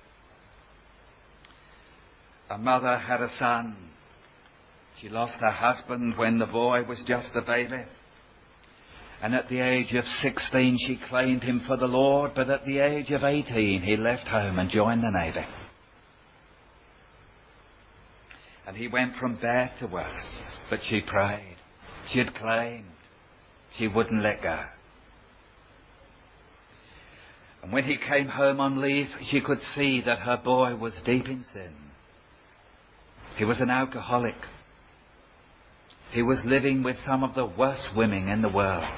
A mother had a son. She lost her husband when the boy was just a baby. And at the age of sixteen, she claimed him for the Lord. But at the age of eighteen, he left home and joined the Navy. And he went from bad to worse. But she prayed. She had claimed. She wouldn't let go. And when he came home on leave, she could see that her boy was deep in sin. He was an alcoholic. He was living with some of the worst women in the world.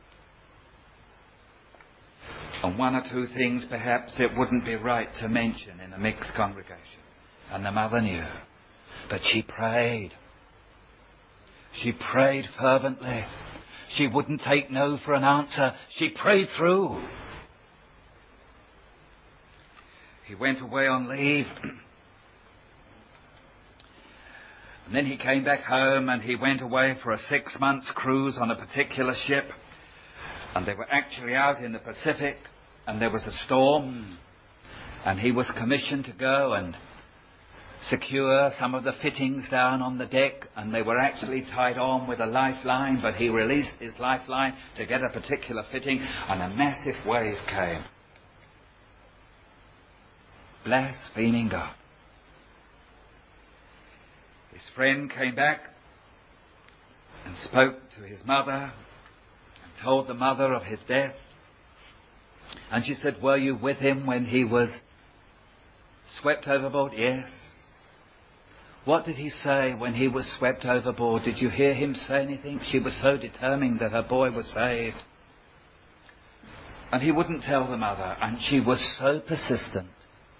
And one or two things perhaps it wouldn't be right to mention in a mixed congregation. And the mother knew. But she prayed. She prayed fervently. She wouldn't take no for an answer. She prayed through. He went away on leave. And then he came back home and he went away for a six months cruise on a particular ship. And they were actually out in the Pacific and there was a storm. And he was commissioned to go and secure some of the fittings down on the deck. And they were actually tied on with a lifeline, but he released his lifeline to get a particular fitting and a massive wave came. Blaspheming God. His friend came back and spoke to his mother and told the mother of his death. And she said, were you with him when he was swept overboard? Yes. What did he say when he was swept overboard? Did you hear him say anything? She was so determined that her boy was saved. And he wouldn't tell the mother, and she was so persistent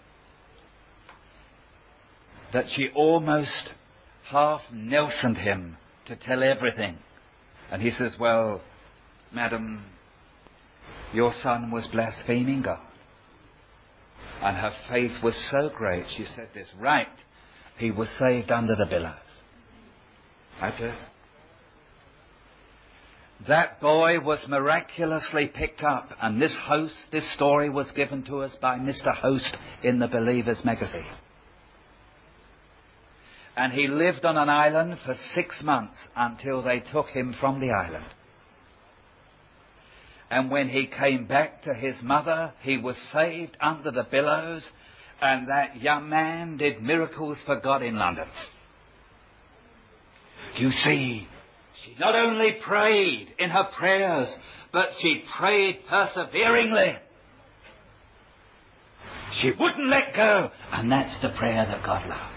that she almost half Nelsoned him to tell everything. And he says, well, madam, your son was blaspheming God. And her faith was so great, she said this, right, he was saved under the billows. That's it. That boy was miraculously picked up, and this host, this story was given to us by Mister Host in the Believers magazine. And he lived on an island for six months until they took him from the island. And when he came back to his mother, he was saved under the billows, and that young man did miracles for God in London. You see, she not only prayed in her prayers, but she prayed perseveringly. She wouldn't let go, and that's the prayer that God loves.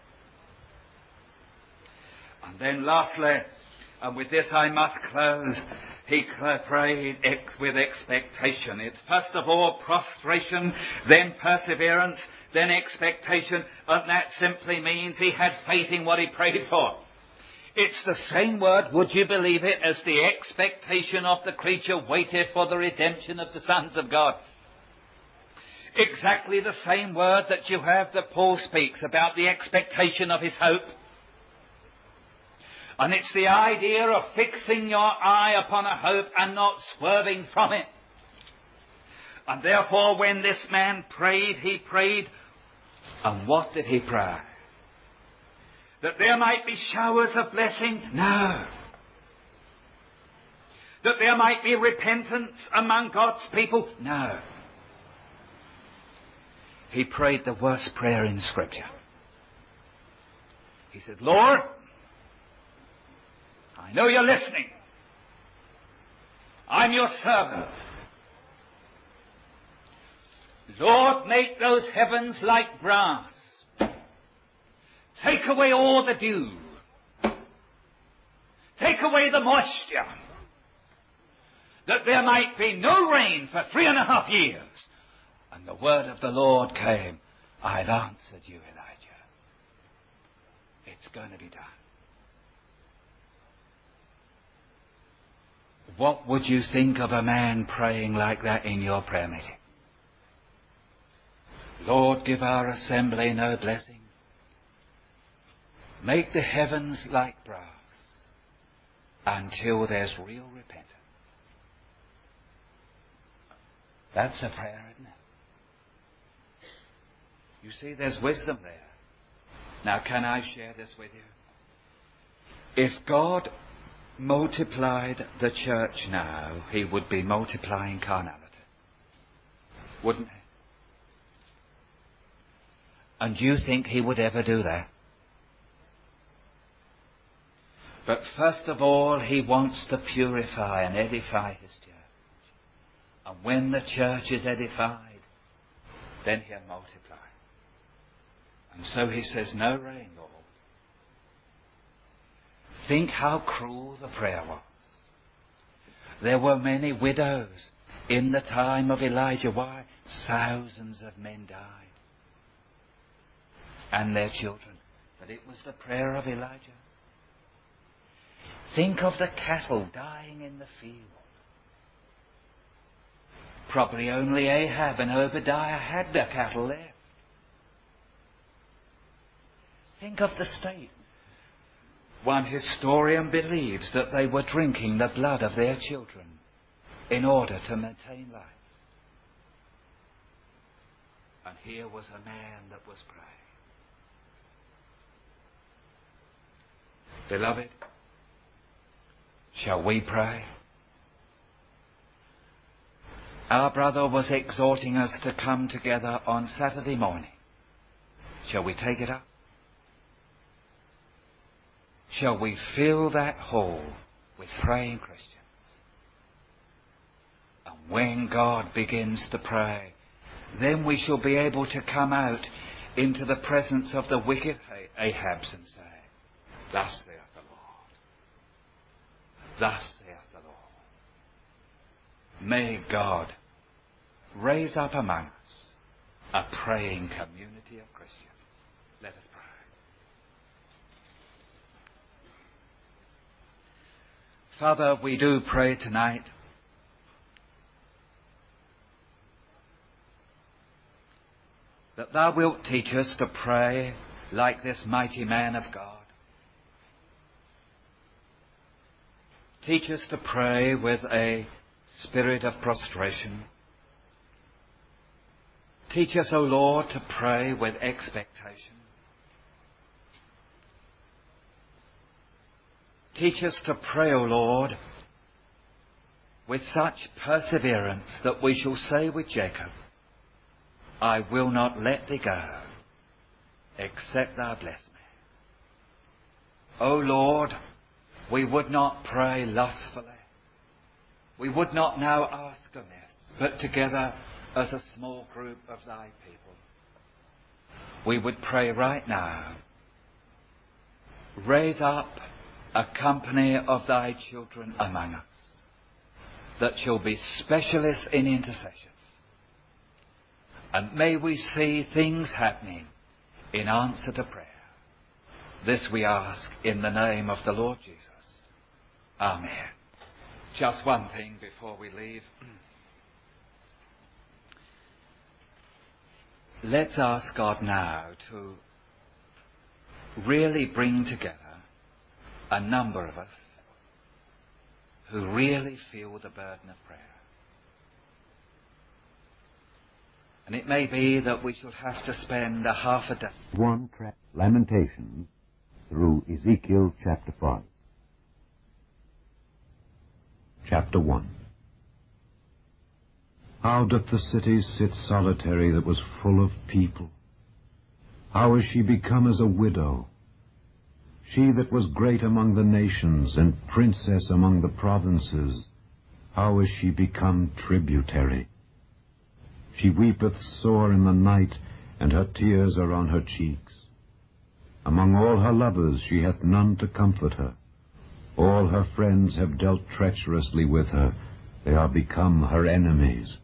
And then lastly, and with this I must close, he prayed ex- with expectation. It's first of all prostration, then perseverance, then expectation. And that simply means he had faith in what he prayed for. It's the same word, would you believe it, as the expectation of the creature waited for the redemption of the sons of God. Exactly the same word that you have that Paul speaks about the expectation of his hope. And it's the idea of fixing your eye upon a hope and not swerving from it. And therefore, when this man prayed, he prayed. And what did he pray? That there might be showers of blessing? No. That there might be repentance among God's people? No. He prayed the worst prayer in Scripture. He said, Lord, I know you're listening. I'm your servant. Lord, make those heavens like brass. take away all the dew. Take away the moisture, that there might be no rain for three and a half years. And the word of the Lord came, I've answered you, Elijah. It's going to be done. What would you think of a man praying like that in your prayer meeting? Lord, give our assembly no blessing. Make the heavens like brass until there's real repentance. That's a prayer, isn't it? You see, there's wisdom there. Now, can I share this with you? If God multiplied the church now, he would be multiplying carnality. Wouldn't he? And do you think he would ever do that? But first of all, he wants to purify and edify his church. And when the church is edified, then he'll multiply. And so he says, no rain, Lord. Think how cruel the prayer was. There were many widows in the time of Elijah. Why? Thousands of men died. And their children. But it was the prayer of Elijah. Think of the cattle dying in the field. Probably only Ahab and Obadiah had their cattle left. Think of the state. One historian believes that they were drinking the blood of their children in order to maintain life. And here was a man that was praying. Beloved, shall we pray? Our brother was exhorting us to come together on Saturday morning. Shall we take it up? Shall we fill that hall with praying Christians? And when God begins to pray, then we shall be able to come out into the presence of the wicked Ahabs and say, thus saith the Lord. Thus saith the Lord. May God raise up among us a praying community of Christians. Let us pray. Father, we do pray tonight that Thou wilt teach us to pray like this mighty man of God. Teach us to pray with a spirit of prostration. Teach us, O Lord, to pray with expectation. Teach us to pray, O Lord, with such perseverance that we shall say with Jacob, I will not let thee go, except thou bless me. O Lord, we would not pray lustfully. We would not now ask amiss, but together as a small group of thy people, we would pray right now. Raise up a company of thy children among us that shall be specialists in intercession. And may we see things happening in answer to prayer. This we ask in the name of the Lord Jesus. Amen. Just one thing before we leave. Let's ask God now to really bring together a number of us who really feel the burden of prayer. And it may be that we shall have to spend a half a day. One track Lamentations through Ezekiel chapter five. Chapter one. How doth the city sit solitary that was full of people? How is she become as a widow? She that was great among the nations, and princess among the provinces, how is she become tributary? She weepeth sore in the night, and her tears are on her cheeks. Among all her lovers she hath none to comfort her. All her friends have dealt treacherously with her. They are become her enemies.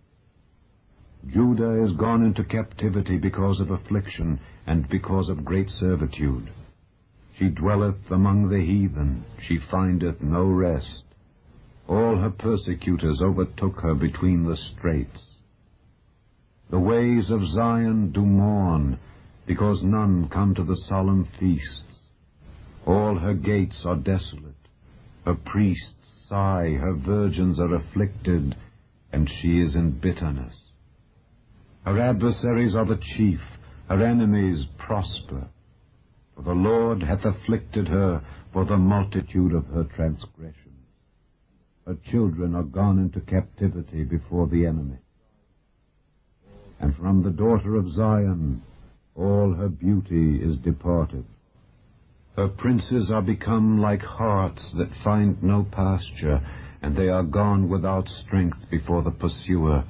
Judah is gone into captivity because of affliction and because of great servitude. She dwelleth among the heathen. She findeth no rest. All her persecutors overtook her between the straits. The ways of Zion do mourn, because none come to the solemn feasts. All her gates are desolate. Her priests sigh, her virgins are afflicted, and she is in bitterness. Her adversaries are the chief, her enemies prosper. For the Lord hath afflicted her for the multitude of her transgressions. Her children are gone into captivity before the enemy. And from the daughter of Zion all her beauty is departed. Her princes are become like harts that find no pasture, and they are gone without strength before the pursuer.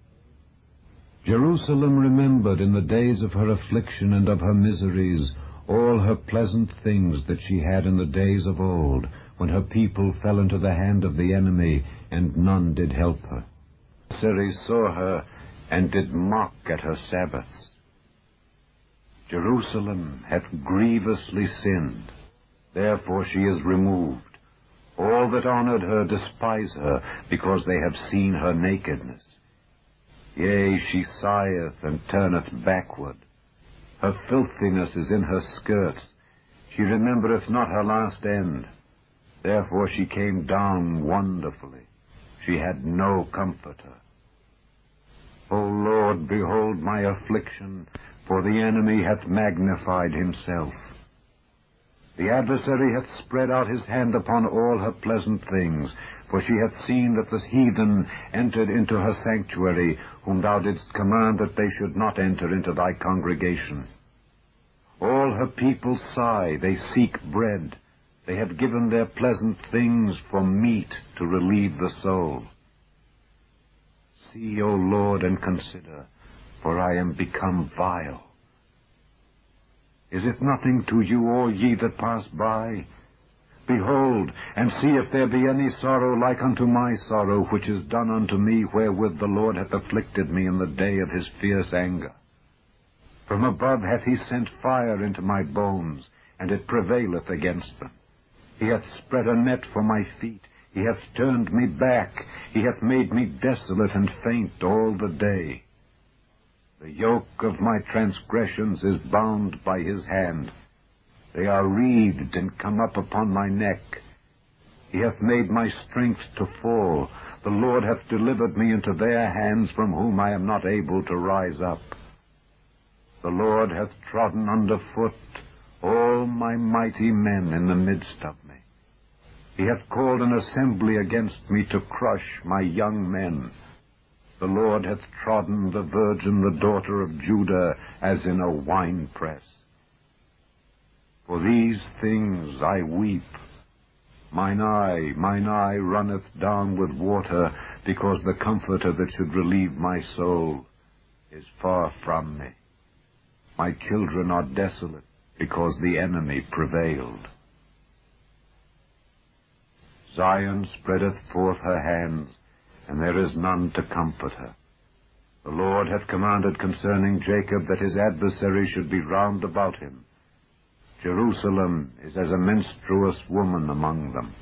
Jerusalem remembered in the days of her affliction and of her miseries all her pleasant things that she had in the days of old, when her people fell into the hand of the enemy, and none did help her. Adversaries saw her, and did mock at her Sabbaths. Jerusalem hath grievously sinned, therefore she is removed. All that honored her despise her, because they have seen her nakedness. Yea, she sigheth and turneth backward. Her filthiness is in her skirts. She remembereth not her last end. Therefore she came down wonderfully. She had no comforter. O Lord, behold my affliction, for the enemy hath magnified himself. The adversary hath spread out his hand upon all her pleasant things, for she hath seen that the heathen entered into her sanctuary, whom thou didst command that they should not enter into thy congregation. All her people sigh, they seek bread. They have given their pleasant things for meat to relieve the soul. See, O Lord, and consider, for I am become vile. Is it nothing to you, all ye that pass by? Behold, and see if there be any sorrow like unto my sorrow, which is done unto me, wherewith the Lord hath afflicted me in the day of his fierce anger. From above hath he sent fire into my bones, and it prevaileth against them. He hath spread a net for my feet. He hath turned me back. He hath made me desolate and faint all the day. The yoke of my transgressions is bound by his hand. They are wreathed and come up upon my neck. He hath made my strength to fall. The Lord hath delivered me into their hands, from whom I am not able to rise up. The Lord hath trodden under foot all my mighty men in the midst of me. He hath called an assembly against me to crush my young men. The Lord hath trodden the virgin, the daughter of Judah, as in a winepress. For these things I weep. Mine eye, mine eye runneth down with water, because the Comforter that should relieve my soul is far from me. My children are desolate, because the enemy prevailed. Zion spreadeth forth her hands, and there is none to comfort her. The Lord hath commanded concerning Jacob that his adversary should be round about him. Jerusalem is as a menstruous woman among them.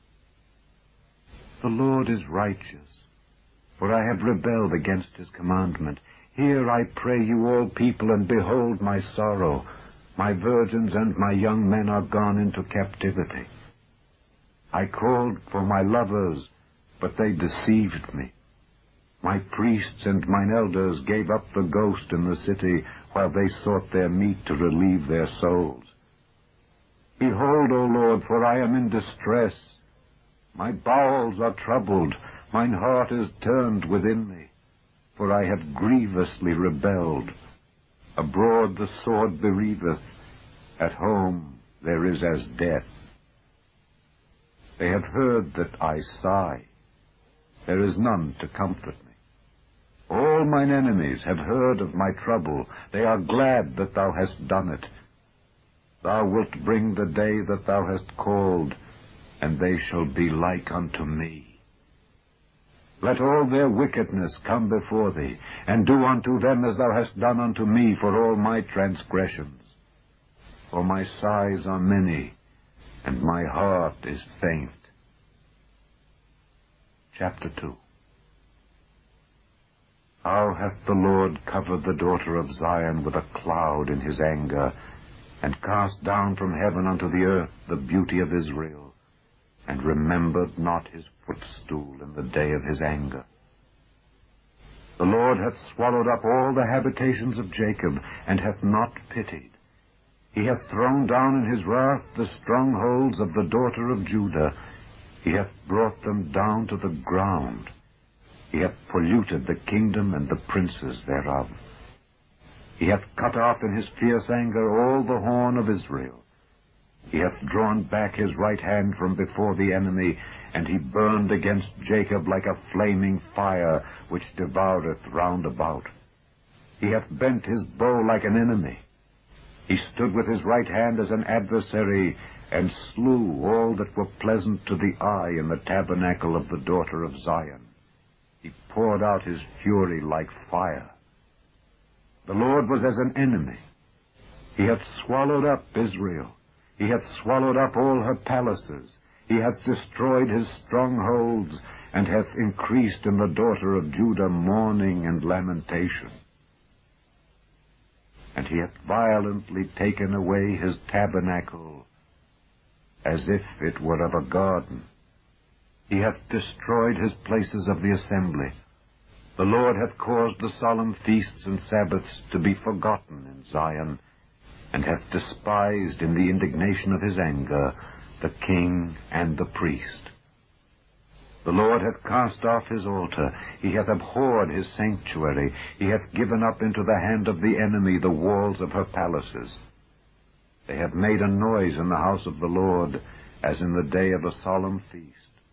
The Lord is righteous, for I have rebelled against his commandment. Hear, I pray you, all people, and behold my sorrow. My virgins and my young men are gone into captivity. I called for my lovers, but they deceived me. My priests and mine elders gave up the ghost in the city, while they sought their meat to relieve their souls. Behold, O Lord, for I am in distress. My bowels are troubled, mine heart is turned within me, for I have grievously rebelled. Abroad the sword bereaveth, at home there is as death. They have heard that I sigh. There is none to comfort me. All mine enemies have heard of my trouble. They are glad that thou hast done it. Thou wilt bring the day that thou hast called, and they shall be like unto me. Let all their wickedness come before thee, and do unto them as thou hast done unto me for all my transgressions. For my sighs are many, and my heart is faint. Chapter two. How hath the Lord covered the daughter of Zion with a cloud in his anger, and cast down from heaven unto the earth the beauty of Israel, and remembered not his footstool in the day of his anger. The Lord hath swallowed up all the habitations of Jacob, and hath not pitied. He hath thrown down in his wrath the strongholds of the daughter of Judah. He hath brought them down to the ground. He hath polluted the kingdom and the princes thereof. He hath cut off in his fierce anger all the horn of Israel. He hath drawn back his right hand from before the enemy, and he burned against Jacob like a flaming fire, which devoureth round about. He hath bent his bow like an enemy. He stood with his right hand as an adversary, and slew all that were pleasant to the eye in the tabernacle of the daughter of Zion. He poured out his fury like fire. The Lord was as an enemy. He hath swallowed up Israel. He hath swallowed up all her palaces. He hath destroyed his strongholds, and hath increased in the daughter of Judah mourning and lamentation. And he hath violently taken away his tabernacle, as if it were of a garden. He hath destroyed his places of the assembly. The Lord hath caused the solemn feasts and Sabbaths to be forgotten in Zion, and hath despised in the indignation of his anger the king and the priest. The Lord hath cast off his altar. He hath abhorred his sanctuary. He hath given up into the hand of the enemy the walls of her palaces. They have made a noise in the house of the Lord, as in the day of a solemn feast.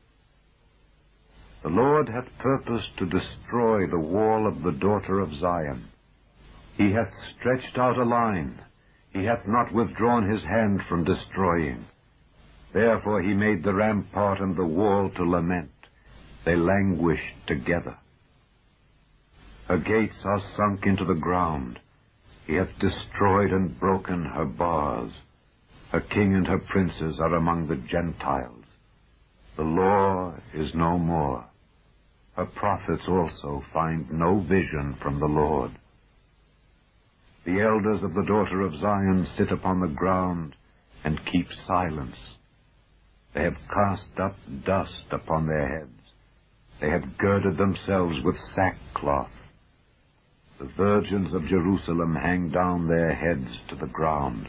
The Lord hath purposed to destroy the wall of the daughter of Zion. He hath stretched out a line. He hath not withdrawn his hand from destroying. Therefore he made the rampart and the wall to lament. They languished together. Her gates are sunk into the ground. He hath destroyed and broken her bars. Her king and her princes are among the Gentiles. The law is no more. Her prophets also find no vision from the Lord. The elders of the daughter of Zion sit upon the ground and keep silence. They have cast up dust upon their heads. They have girded themselves with sackcloth. The virgins of Jerusalem hang down their heads to the ground.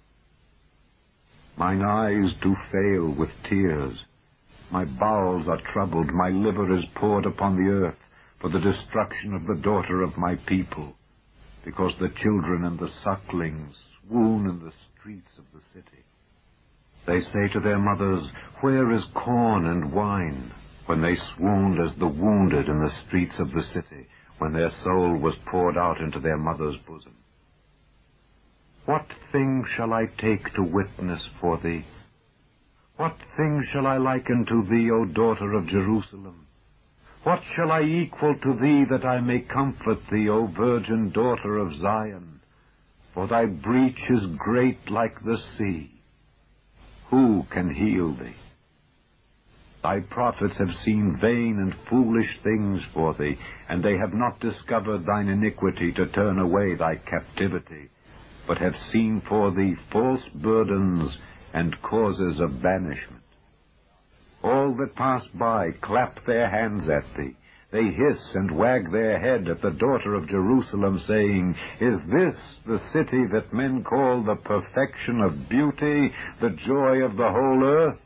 Mine eyes do fail with tears. My bowels are troubled. My liver is poured upon the earth for the destruction of the daughter of my people, because the children and the sucklings swoon in the streets of the city. They say to their mothers, Where is corn and wine? When they swooned as the wounded in the streets of the city, when their soul was poured out into their mother's bosom. What thing shall I take to witness for thee? What thing shall I liken to thee, O daughter of Jerusalem? What shall I equal to thee, that I may comfort thee, O virgin daughter of Zion? For thy breach is great like the sea. Who can heal thee? Thy prophets have seen vain and foolish things for thee, and they have not discovered thine iniquity to turn away thy captivity, but have seen for thee false burdens and causes of banishment. All that pass by clap their hands at thee. They hiss and wag their head at the daughter of Jerusalem, saying, Is this the city that men call the perfection of beauty, the joy of the whole earth?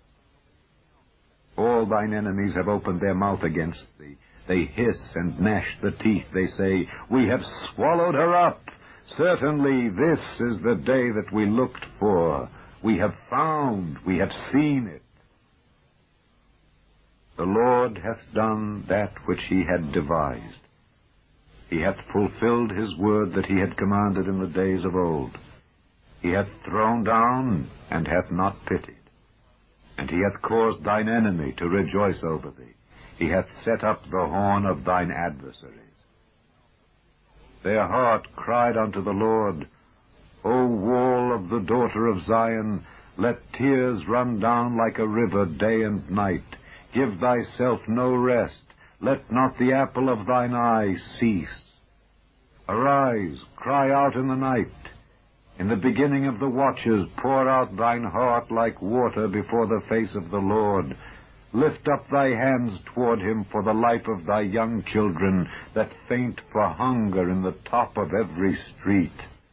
All thine enemies have opened their mouth against thee. They hiss and gnash the teeth. They say, We have swallowed her up. Certainly this is the day that we looked for. We have found, we have seen it. The Lord hath done that which he had devised. He hath fulfilled his word that he had commanded in the days of old. He hath thrown down, and hath not pitied. And he hath caused thine enemy to rejoice over thee. He hath set up the horn of thine adversaries. Their heart cried unto the Lord, O wall of the daughter of Zion, let tears run down like a river day and night. Give thyself no rest. Let not the apple of thine eye cease. Arise, cry out in the night. In the beginning of the watches pour out thine heart like water before the face of the Lord. Lift up thy hands toward him for the life of thy young children that faint for hunger in the top of every street.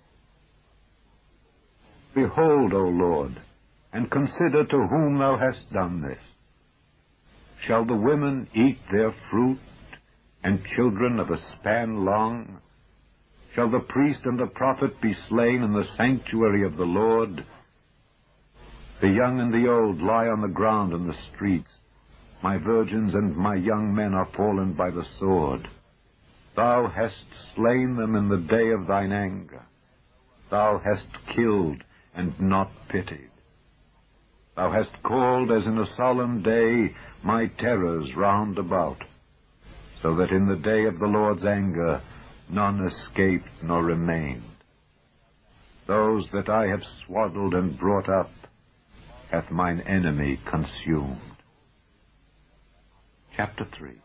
Behold, O Lord, and consider to whom thou hast done this. Shall the women eat their fruit, and children of a span long? Shall the priest and the prophet be slain in the sanctuary of the Lord? The young and the old lie on the ground in the streets. My virgins and my young men are fallen by the sword. Thou hast slain them in the day of thine anger. Thou hast killed and not pitied. Thou hast called as in a solemn day my terrors round about, so that in the day of the Lord's anger none escaped nor remained. Those that I have swaddled and brought up hath mine enemy consumed. Chapter three.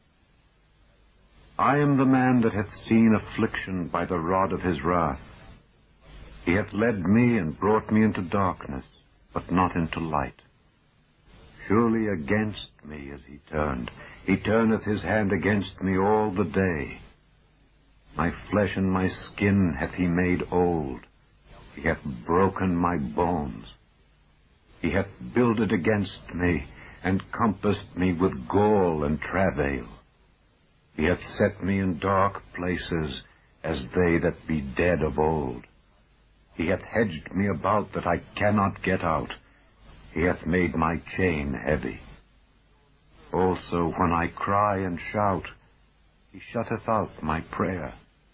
I am the man that hath seen affliction by the rod of his wrath. He hath led me and brought me into darkness, but not into light. Surely against me is he turned. He turneth his hand against me all the day. My flesh and my skin hath he made old. He hath broken my bones. He hath builded against me, and compassed me with gall and travail. He hath set me in dark places, as they that be dead of old. He hath hedged me about that I cannot get out. He hath made my chain heavy. Also, when I cry and shout, he shutteth out my prayer.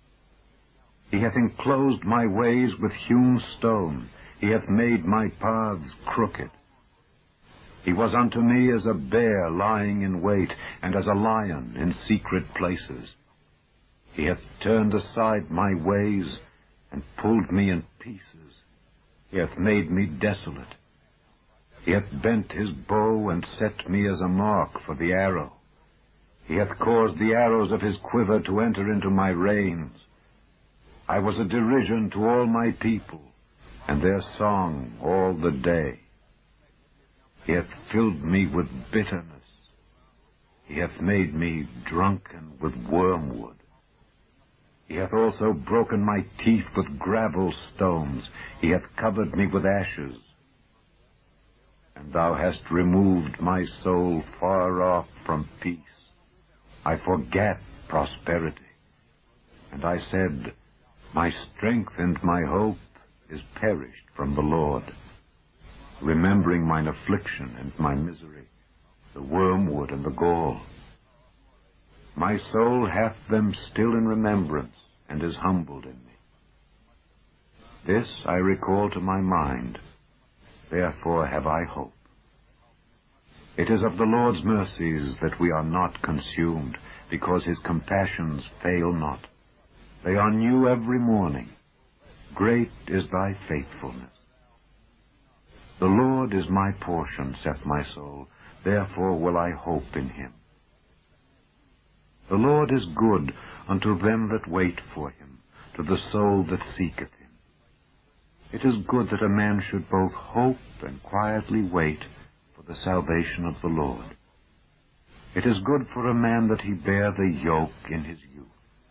He hath enclosed my ways with hewn stone. He hath made my paths crooked. He was unto me as a bear lying in wait, and as a lion in secret places. He hath turned aside my ways, and pulled me in pieces. He hath made me desolate. He hath bent his bow, and set me as a mark for the arrow. He hath caused the arrows of his quiver to enter into my reins. I was a derision to all my people, and their song all the day. He hath filled me with bitterness. He hath made me drunken with wormwood. He hath also broken my teeth with gravel stones. He hath covered me with ashes. And thou hast removed my soul far off from peace. I forgat prosperity. And I said, my strength and my hope is perished from the Lord. Remembering mine affliction and my misery, the wormwood and the gall. My soul hath them still in remembrance, and is humbled in me. This I recall to my mind, therefore have I hope. It is of the Lord's mercies that we are not consumed, because his compassions fail not. They are new every morning. Great is thy faithfulness. The Lord is my portion, saith my soul, therefore will I hope in him. The Lord is good unto them that wait for him, to the soul that seeketh him. It is good that a man should both hope and quietly wait for the salvation of the Lord. It is good for a man that he bear the yoke in his youth.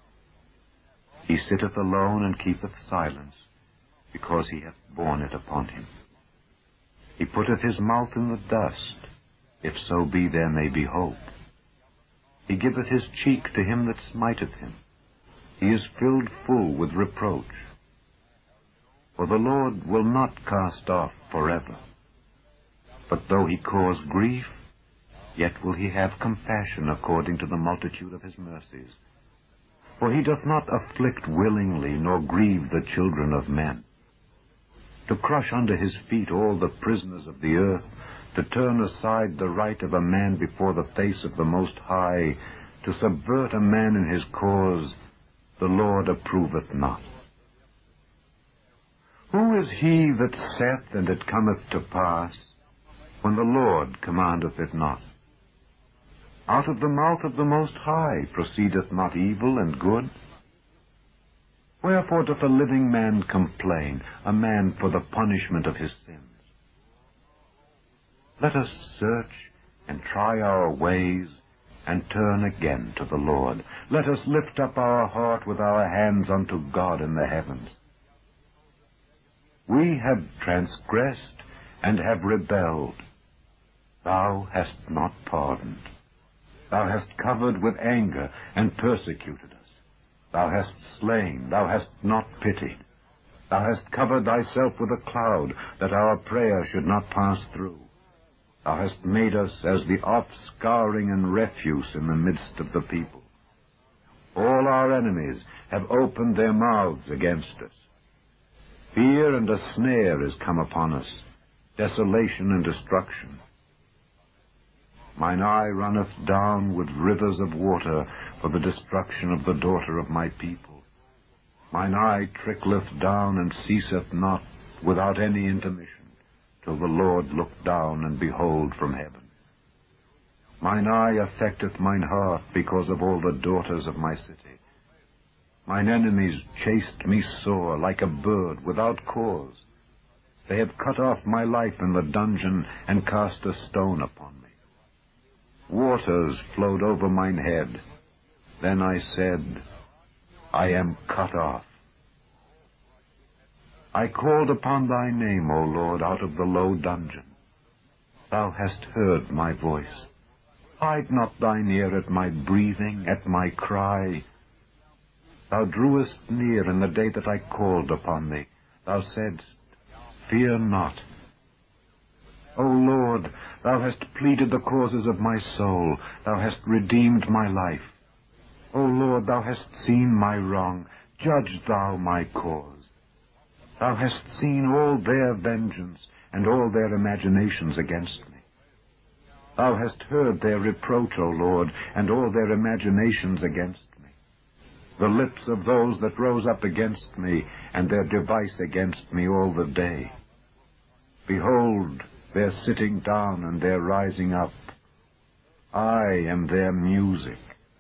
He sitteth alone and keepeth silence, because he hath borne it upon him. He putteth his mouth in the dust, if so be there may be hope. He giveth his cheek to him that smiteth him. He is filled full with reproach. For the Lord will not cast off forever. But though he cause grief, yet will he have compassion according to the multitude of his mercies. For he doth not afflict willingly, nor grieve the children of men. to crush under his feet all the prisoners of the earth, to turn aside the right of a man before the face of the Most High, to subvert a man in his cause, the Lord approveth not. Who is he that saith, and it cometh to pass, when the Lord commandeth it not? Out of the mouth of the Most High proceedeth not evil and good? Wherefore doth a living man complain, a man for the punishment of his sins? Let us search and try our ways, and turn again to the Lord. Let us lift up our heart with our hands unto God in the heavens. We have transgressed and have rebelled. Thou hast not pardoned. Thou hast covered with anger and persecuted us. Thou hast slain, thou hast not pitied. Thou hast covered thyself with a cloud, that our prayer should not pass through. Thou hast made us as the offscouring and refuse in the midst of the people. All our enemies have opened their mouths against us. Fear and a snare is come upon us, desolation and destruction. Mine eye runneth down with rivers of water for the destruction of the daughter of my people. Mine eye trickleth down and ceaseth not without any intermission, till the Lord look down and behold from heaven. Mine eye affecteth mine heart because of all the daughters of my city. Mine enemies chased me sore like a bird without cause. They have cut off my life in the dungeon and cast a stone upon me. Waters flowed over mine head. Then I said, I am cut off. I called upon thy name, O Lord, out of the low dungeon. Thou hast heard my voice. Hide not thine ear at my breathing, at my cry. Thou drewest near in the day that I called upon thee. Thou saidst, Fear not. O Lord, thou hast pleaded the causes of my soul. Thou hast redeemed my life. O Lord, thou hast seen my wrong. Judge thou my cause. Thou hast seen all their vengeance and all their imaginations against me. Thou hast heard their reproach, O Lord, and all their imaginations against me. The lips of those that rose up against me, and their device against me all the day. Behold, their sitting down and their rising up. I am their music.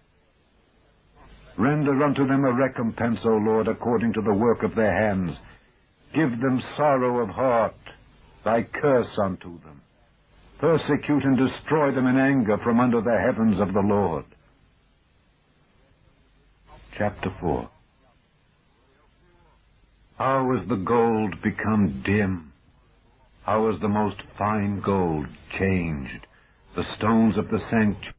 Render unto them a recompense, O Lord, according to the work of their hands. Give them sorrow of heart, thy curse unto them. Persecute and destroy them in anger from under the heavens of the Lord. Chapter four. How is the gold become dim? How is the most fine gold changed? The stones of the sanctuary